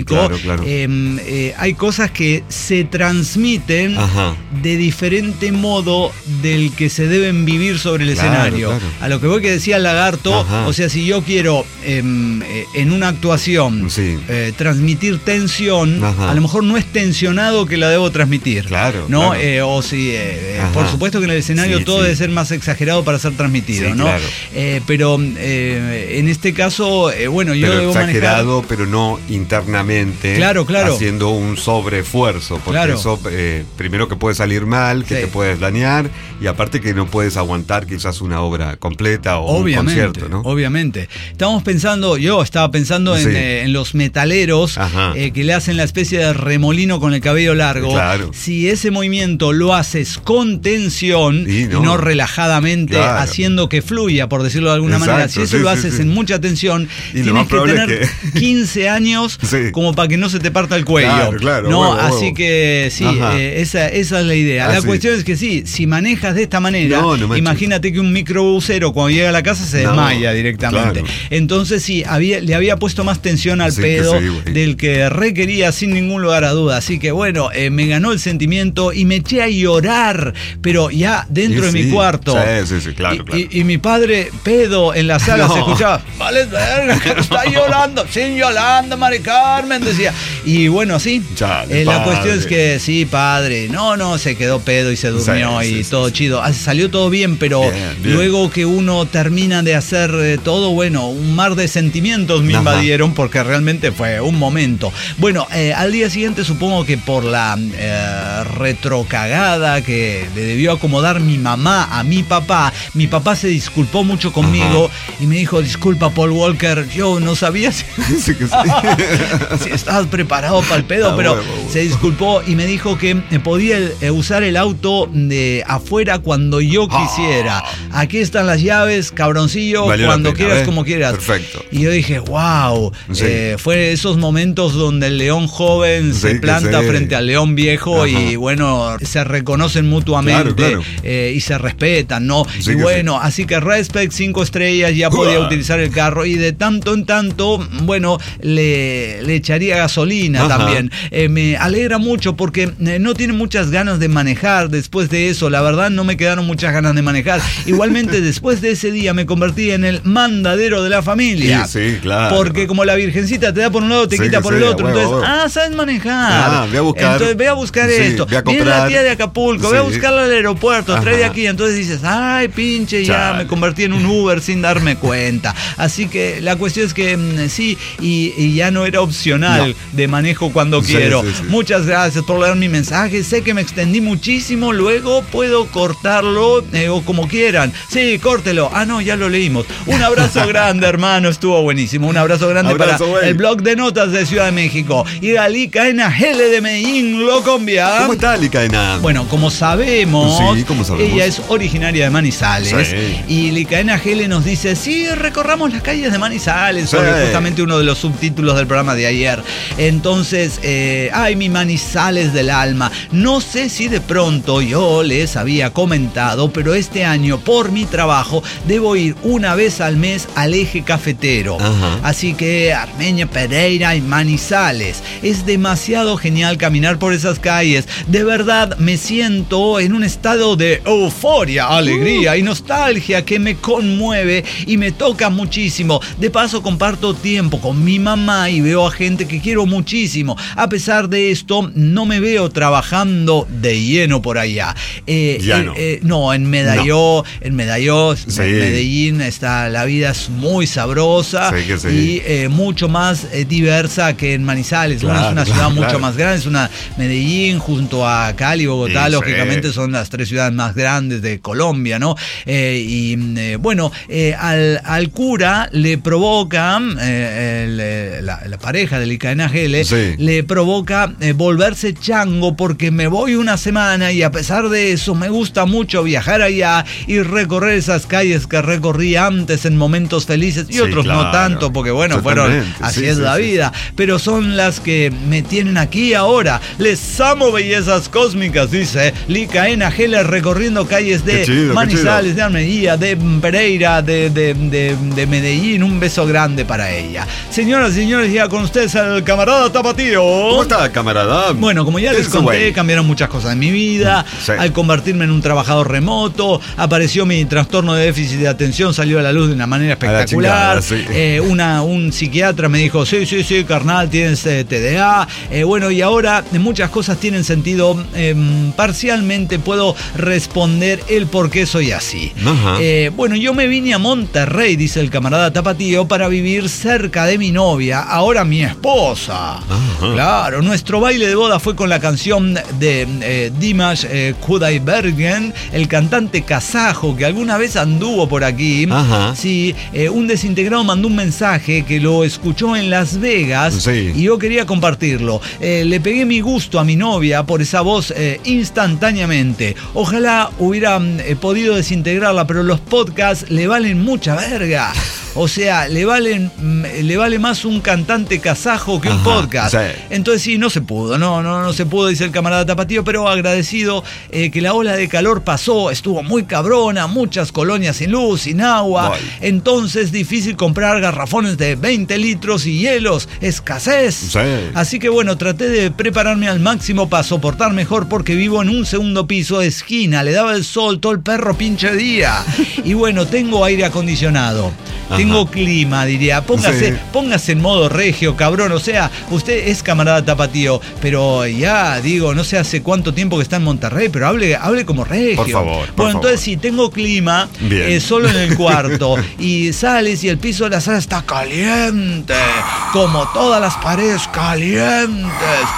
México, Claro. hay cosas que se transmiten de diferente modo del que se deben vivir sobre el escenario. Claro. A lo que voy que decía Lagarto, o sea, si yo quiero en una actuación transmitir tensión, a lo mejor no es tensionado que la debo transmitir. Claro. ¿No? O si, por supuesto que en el escenario todo debe ser más exagerado para ser transmitido, ¿no? Claro. Pero en este caso, bueno, yo debo exagerado, manejar... pero no internamente. Claro. Haciendo un sobreesfuerzo, porque eso primero que puede salir mal, que te puedes dañar, y aparte que no puedes aguantar quizás una obra completa o un concierto, ¿no? Obviamente. Yo estaba pensando en los metaleros que le hacen la especie de remolino con el cabello largo. Claro. Si ese movimiento lo haces con tensión y no relajadamente, haciendo que fluya, por decirlo de alguna manera, si eso lo haces en mucha tensión, y tienes que tener 15 años como para que no se te parta el cuello. Claro, ¿no? huevo. Así que esa es la idea. La cuestión es que si manejas de esta manera, imagínate que un microbusero cuando llega a la casa se desmaya directamente. Claro. Entonces le había puesto más tensión al pedo del que requería, sin ningún lugar a duda. Así que bueno, me ganó el sentimiento y me eché a llorar, pero ya dentro de mi cuarto. Sí, claro. Y mi padre, pedo, en la sala se escuchaba, vale, verga, que está llorando, sin Yolanda, Mari Carmen, decía. Y bueno, así. La cuestión es que sí, padre, no, se quedó pedo y se durmió todo chido. Salió todo bien, pero luego que uno termina de hacer todo, bueno, un mar de sentimientos me invadieron, porque realmente fue un momento. Bueno, al día siguiente, supongo que por la retrocagada que le debió acomodar mi mamá a mi papá se disculpó mucho conmigo y me dijo, disculpa, Paul Walker, yo no sabía si estabas preparado para el pedo, pero se disculpó y me dijo que podía usar el auto de afuera cuando yo quisiera. Aquí están las llaves, cabroncillo, cuando quieras, como quieras. Perfecto. Y yo dije, wow, fue esos momentos donde el león joven se planta frente al león viejo y bueno, se reconocen mutuamente y se respetan, ¿no? Y bueno, así que respect, 5 estrellas, ya podía utilizar el carro y de tanto en tanto, bueno, le echaría gasolina también. Me alegra mucho porque no tiene muchas ganas de manejar después de eso. La verdad, no me quedaron muchas ganas de manejar. Igualmente, después de ese día me convertí en el mandadero de la familia. Sí, claro. Porque como la virgencita te da por un lado, te quita por el otro. Entonces, sabes manejar. Voy a buscar. Entonces, ve a buscar esto. Voy a comprar. Viene la tía de Acapulco, ve a buscarla al aeropuerto, trae de aquí. Entonces dices, ay, pinche, ya me convertí en un Uber sin darme cuenta. Así que la cuestión es que sí, y ya no era opcional de manejo cuando quiero. Muchas gracias por leer mi mensaje. Sé que me extendí muchísimo. Luego puedo cortarlo o como quieran. Sí, córtelo. No, ya lo leímos. Un abrazo grande, hermano. Estuvo buenísimo. Un abrazo grande para el blog de notas de Ciudad de México. Y a Licaena Gele de Medellín, Colombia. ¿Cómo está Licaena? Bueno, como sabemos, ella es originaria de Manizales. Y Licaena Gele nos dice, recorramos las calles de Manizales. Fue justamente uno de los subtítulos del programa de ayer. Entonces, ay, mi Manizales del alma. No sé si de pronto yo les había comentado, pero este año, por mi trabajo, debo ir una vez al mes al Eje Cafetero. Así que Armenia, Pereira y Manizales. Es demasiado genial caminar por esas calles. De verdad, me siento en un estado de euforia, alegría y nostalgia que me conmueve y me toca muchísimo. De paso, comparto tiempo con mi mamá y veo a gente que quiero muchísimo. A pesar de esto, no me veo trabajando de lleno por allá. No, en Medellín, Medellín está, la vida es muy sabrosa y mucho más diversa que en Manizales. Es una ciudad mucho más grande. Es una Medellín junto a Cali, Bogotá, lógicamente son las 3 ciudades más grandes de Colombia, ¿no? Bueno, al cura le provoca, la pareja de Licaena Gele, le provoca volverse chango porque me voy una semana y a pesar de eso me gusta mucho viajar allá y recorrer esas calles que recorrí antes en momentos felices y otros no tanto porque bueno, fueron así es la vida, pero son las que me tienen aquí ahora. Les amo, bellezas cósmicas, dice Licaena Gele, recorriendo calles de Manizales, de Armenia, de Pereira, de Medellín. Un beso grande para ella. Señoras y señores, ya con ustedes el camarada Tapatío. ¿Cómo está, camarada? Bueno, como ya les conté, cambiaron muchas cosas en mi vida. Sí. Al convertirme en un trabajador remoto, apareció mi trastorno de déficit de atención, salió a la luz de una manera espectacular. Chingada, sí. Un psiquiatra me dijo, sí, carnal, tienes TDA. Bueno, y ahora muchas cosas tienen sentido. Parcialmente puedo responder el por qué soy así. Bueno, yo me vine a Monterrey, dice el camarada Tapatío, para vivir cerca de mi novia, ahora mi esposa. Claro, nuestro baile de boda fue con la canción de Dimash Kudaibergen, el cantante kazajo que alguna vez anduvo por aquí. Sí, un desintegrado mandó un mensaje que lo escuchó en Las Vegas y yo quería compartirlo. Le pegué mi gusto a mi novia por esa voz instantáneamente. Ojalá hubiera podido desintegrarla, pero los podcasts le valen mucha verga. O sea, le vale más un cantante kazajo que un podcast. Sí. Entonces sí, no se pudo, no se pudo, dice el camarada Tapatío, pero agradecido que la ola de calor pasó, estuvo muy cabrona, muchas colonias sin luz, sin agua. Entonces difícil comprar garrafones de 20 litros y hielos, escasez. Sí. Así que bueno, traté de prepararme al máximo para soportar mejor porque vivo en un segundo piso de esquina, le daba el sol todo el perro pinche día. Y bueno, tengo aire acondicionado. Tengo clima, diría. Póngase en modo regio, cabrón. O sea, usted es camarada Tapatío, pero ya, digo, no sé hace cuánto tiempo que está en Monterrey, pero hable como regio. Por favor. Bueno, entonces sí, tengo clima, solo en el cuarto. Y sales y el piso de la sala está caliente, como todas las paredes calientes.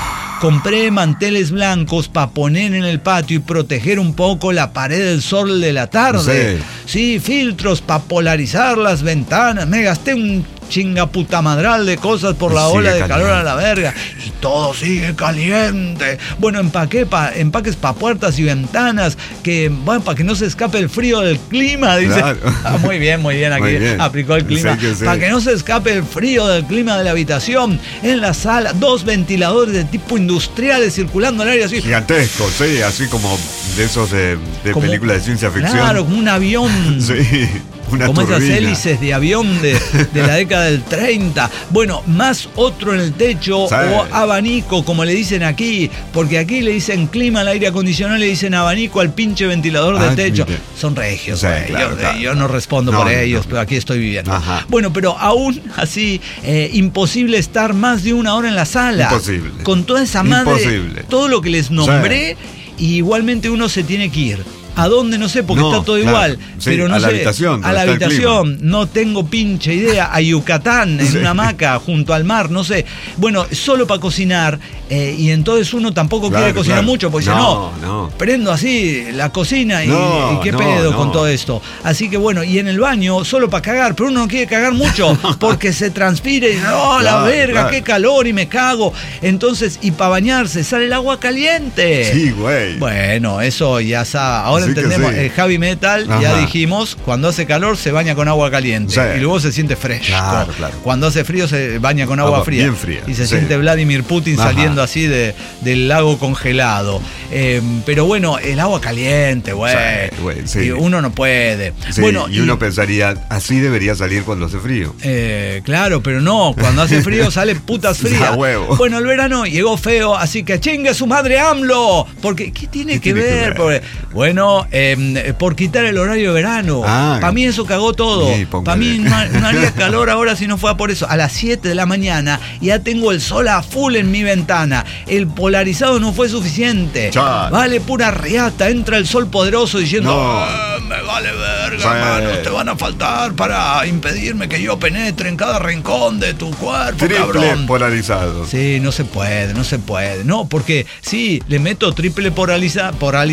Compré manteles blancos para poner en el patio y proteger un poco la pared del sol de la tarde. Sí, filtros para polarizar las ventanas. Me gasté un chingaputamadral de cosas por la ola de calor a la verga. Y todo sigue caliente. Bueno, empaques para puertas y ventanas para que no se escape el frío del clima, dice. Claro. Muy bien, aquí muy bien. Aplicó el clima. Para que no se escape el frío del clima de la habitación. En la sala, 2 ventiladores de tipo industriales circulando en el aire así. Gigantescos, sí, así como de esos de películas de ciencia ficción. Claro, como un avión. Sí. Como esas hélices de avión de la década del 30. Bueno, más otro en el techo o abanico, como le dicen aquí, porque aquí le dicen clima al aire acondicionado, le dicen abanico al pinche ventilador del techo. Mire. Son regios, yo no respondo por ellos, pero aquí estoy viviendo. Bueno, pero aún así, imposible estar más de una hora en la sala. Imposible. Con toda esa madre, todo lo que les nombré, y igualmente uno se tiene que ir. ¿A dónde? No sé, porque está todo igual. Sí, pero no a la sé, habitación. A la habitación. No tengo pinche idea. A Yucatán, en una hamaca, junto al mar, no sé. Bueno, solo para cocinar. Y entonces uno tampoco quiere cocinar mucho, porque dice, no, prendo así la cocina y qué pedo con todo esto. Así que bueno, y en el baño, solo para cagar, pero uno no quiere cagar mucho, porque se transpire y la verga, qué calor, y me cago. Entonces, y para bañarse, sale el agua caliente. Sí, güey. Bueno, eso ya sabe. Ahora entendemos, el heavy metal, ya dijimos, cuando hace calor se baña con agua caliente y luego se siente fresco. Claro. Cuando hace frío se baña con agua fría. Bien fría. Y se siente Vladimir Putin saliendo así del lago congelado. Pero bueno, el agua caliente, güey. Sí. Uno no puede. Sí, bueno, y uno pensaría, así debería salir cuando hace frío. Claro, pero no, cuando hace frío sale putas frías. Bueno, el verano llegó feo, así que chingue su madre AMLO. Porque, ¿qué tiene que ver? Porque, bueno, por quitar el horario de verano. Para mí eso cagó todo. Para mí no haría calor ahora si no fuera por eso. A las 7 de la mañana ya tengo el sol a full en mi ventana. El polarizado no fue suficiente. Vale pura riata. Entra el sol poderoso diciendo, me vale verga, hermano, te van a faltar para impedirme que yo penetre en cada rincón de tu cuerpo, cabrón. Polarizado. Sí, no se puede. No, porque sí, le meto triple Paralyzer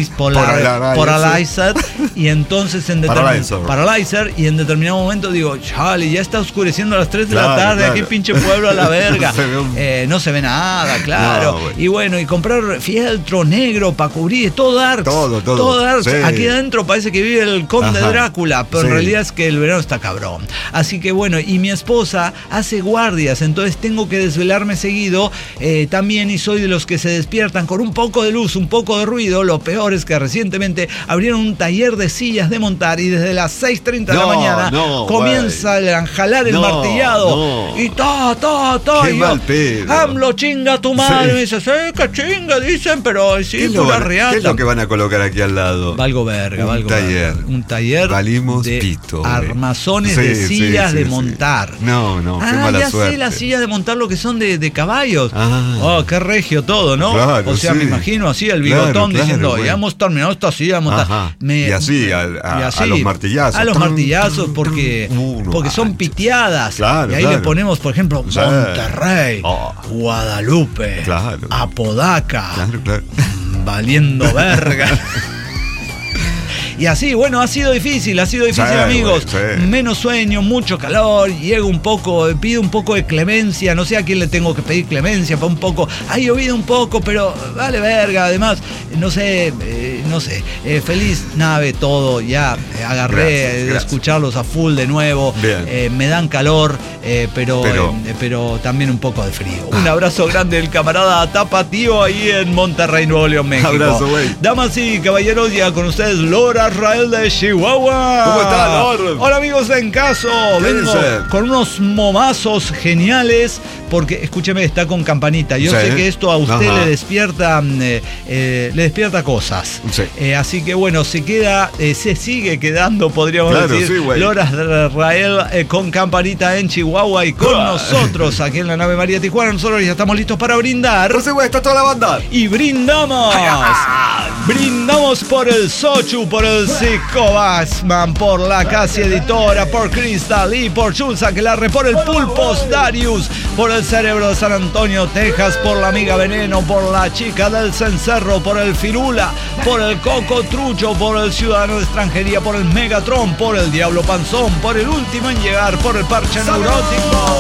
y entonces en determinado momento digo, chale, ya está oscureciendo a las 3 de la tarde, aquí pinche pueblo a la verga. No se ve nada, claro. Y bueno, y comprar fieltro negro para cubrir, todo dark. Todo dark. Sí. Aquí adentro parece que vive el Conde Ajá. Drácula, pero en Sí. realidad es que el verano está cabrón. Así que bueno, y mi esposa hace guardias, entonces tengo que desvelarme seguido también, y soy de los que se despiertan con un poco de luz, un poco de ruido. Lo peor es que recientemente abrieron un taller de sillas de montar y desde las 6:30 de la mañana comienza a jalar el martillado y Qué y mal pedo. AMLO chinga tu madre. Sí. Y dices, que chinga, dicen, pero sí, ¿Qué es pura ¿Qué es riata. lo que van a colocar aquí al lado? Valgo verga, Un taller. Un taller Valimos de pito, armazones sí, de sí, sillas sí, de sí. montar. No, qué mala ya suerte. sé, las sillas de montar lo que son de caballos. Ah. Oh, qué regio todo, ¿no? Claro, o sea, sí. me imagino así el bigotón Claro, diciendo, bueno. ya hemos terminado esta silla de montar. Ajá. Y así, a los martillazos. A los Tan, martillazos, tan, porque, tan, uno, porque son manches. piteadas. Claro, y ahí claro. le ponemos, por ejemplo, Sí. Monterrey, Oh. Guadalupe, Claro. Apodaca, Claro. valiendo verga. Y así, bueno, ha sido difícil, amigos. Sí. Menos sueño, mucho calor, pido un poco de clemencia, no sé a quién le tengo que pedir clemencia, para un poco, ha llovido un poco, pero vale verga, además, no sé, feliz nave todo, ya agarré Gracias. escucharlos a full de nuevo. Bien. Me dan calor, pero también un poco de frío. Un abrazo grande del camarada Tapatío ahí en Monterrey, Nuevo León, México. Abrazo, güey. Damas y caballeros, ya con ustedes Lora Rael de Chihuahua. ¿Cómo está, Lor? Hola, amigos de En Caso. ¿Qué Vengo dice? con unos momazos geniales, porque escúcheme, está con campanita. Yo Sí. sé que esto a usted Ajá. le despierta cosas. Sí. Así que bueno, se sigue quedando, podríamos Claro, decir, sí, güey. Lora Rael con campanita en Chihuahua y con nosotros aquí en la nave María Tijuana. Nosotros ya estamos listos para brindar. No sé, güey, está toda la banda. Y brindamos. Brindamos por el Sochu, por el Zico Bassman, por la Casi Editora, por Crystal y por Jules Aquelarre, por el Pulpos Darius, por el Cerebro de San Antonio, Texas, por la Amiga Veneno, por la Chica del Cencerro, por el Firula, por el Coco Trucho, por el Ciudadano de Extranjería, por el Megatron, por el Diablo Panzón, por el Último en Llegar, por el Parche Neurótico.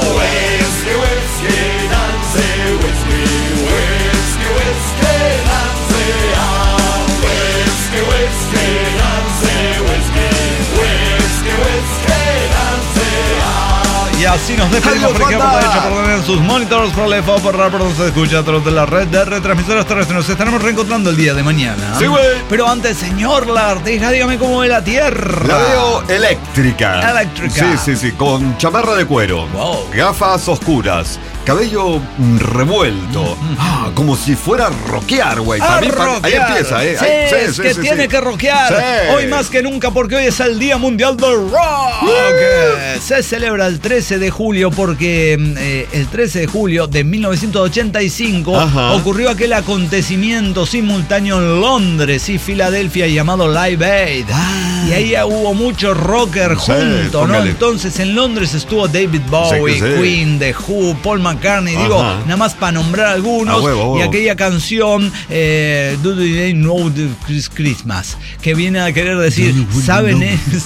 Y así nos despedimos por aquí, por derecho, por donde en sus monitores, por la por radar, por donde se escucha a través de la red de retransmisoras terrestres. Nos estaremos reencontrando el día de mañana. Sí, güey. Pero antes, señor Lartija, dígame cómo ve la Tierra. La veo eléctrica. Eléctrica. Sí, con chamarra de cuero. Wow. Gafas oscuras. Cabello revuelto. Como si fuera a rockear, güey. A También rockear. ahí empieza, ¿eh? Sí, es que tiene que rockear. Sí. Hoy más que nunca, porque hoy es el Día Mundial del Rock. Se celebra el 13 de julio porque el 13 de julio de 1985 Ajá. ocurrió aquel acontecimiento simultáneo en Londres y Filadelfia llamado Live Aid. Y ahí hubo muchos rockers Sí, juntos, ¿no? póngale. Entonces en Londres estuvo David Bowie, Sí. Queen, The Who, Paul McCartney, digo, Ajá. nada más para nombrar algunos. A huevo. Y aquella canción Do They Know the Christmas, que viene a querer decir, ¿saben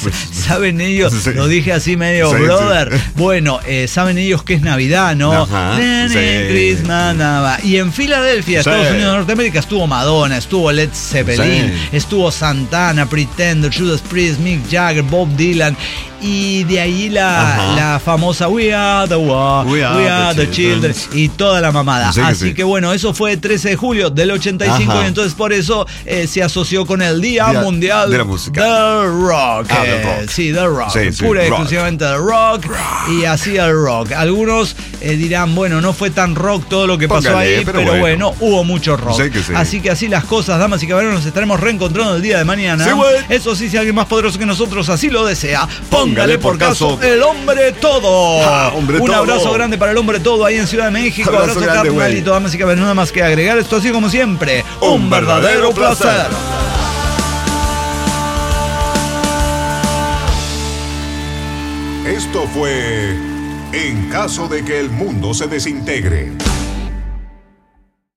ellos? Sí. Lo dije así medio Sí, brother. sí. Bueno, saben ellos que es Navidad, ¿no? Ajá, Merry sí. Christmas, Navidad. Y en Filadelfia, Sí. Estados Unidos de Norteamérica, estuvo Madonna, estuvo Led Zeppelin, Sí. estuvo Santana, Pretender, Judas Priest, Mick Jagger, Bob Dylan. Y de ahí la famosa We Are the World, We Are the Children y toda la mamada. Sí, Así sí. que bueno, eso fue el 13 de julio del 85 Ajá. y entonces por eso se asoció con el Día Mundial de la música. del Rock. Del rock. Sí, del rock. Sí, Pura y rock. exclusivamente del rock. Y así el rock. Algunos dirán, bueno, no fue tan rock todo lo que pasó Póngale, ahí, pero pero bueno. bueno, hubo mucho rock. Sí que sí. Así que así las cosas, damas y caballeros, nos estaremos reencontrando el día de mañana. Sí, güey. Eso sí, si alguien más poderoso que nosotros así lo desea, Póngale por caso el hombre todo. Hombre Un todo. abrazo grande para el hombre todo ahí en Ciudad de México. Abrazo grande, carnalito, güey. damas y caballeros, nada más que agregar. Esto así como siempre, un verdadero placer. Esto fue En caso de que el mundo se desintegre.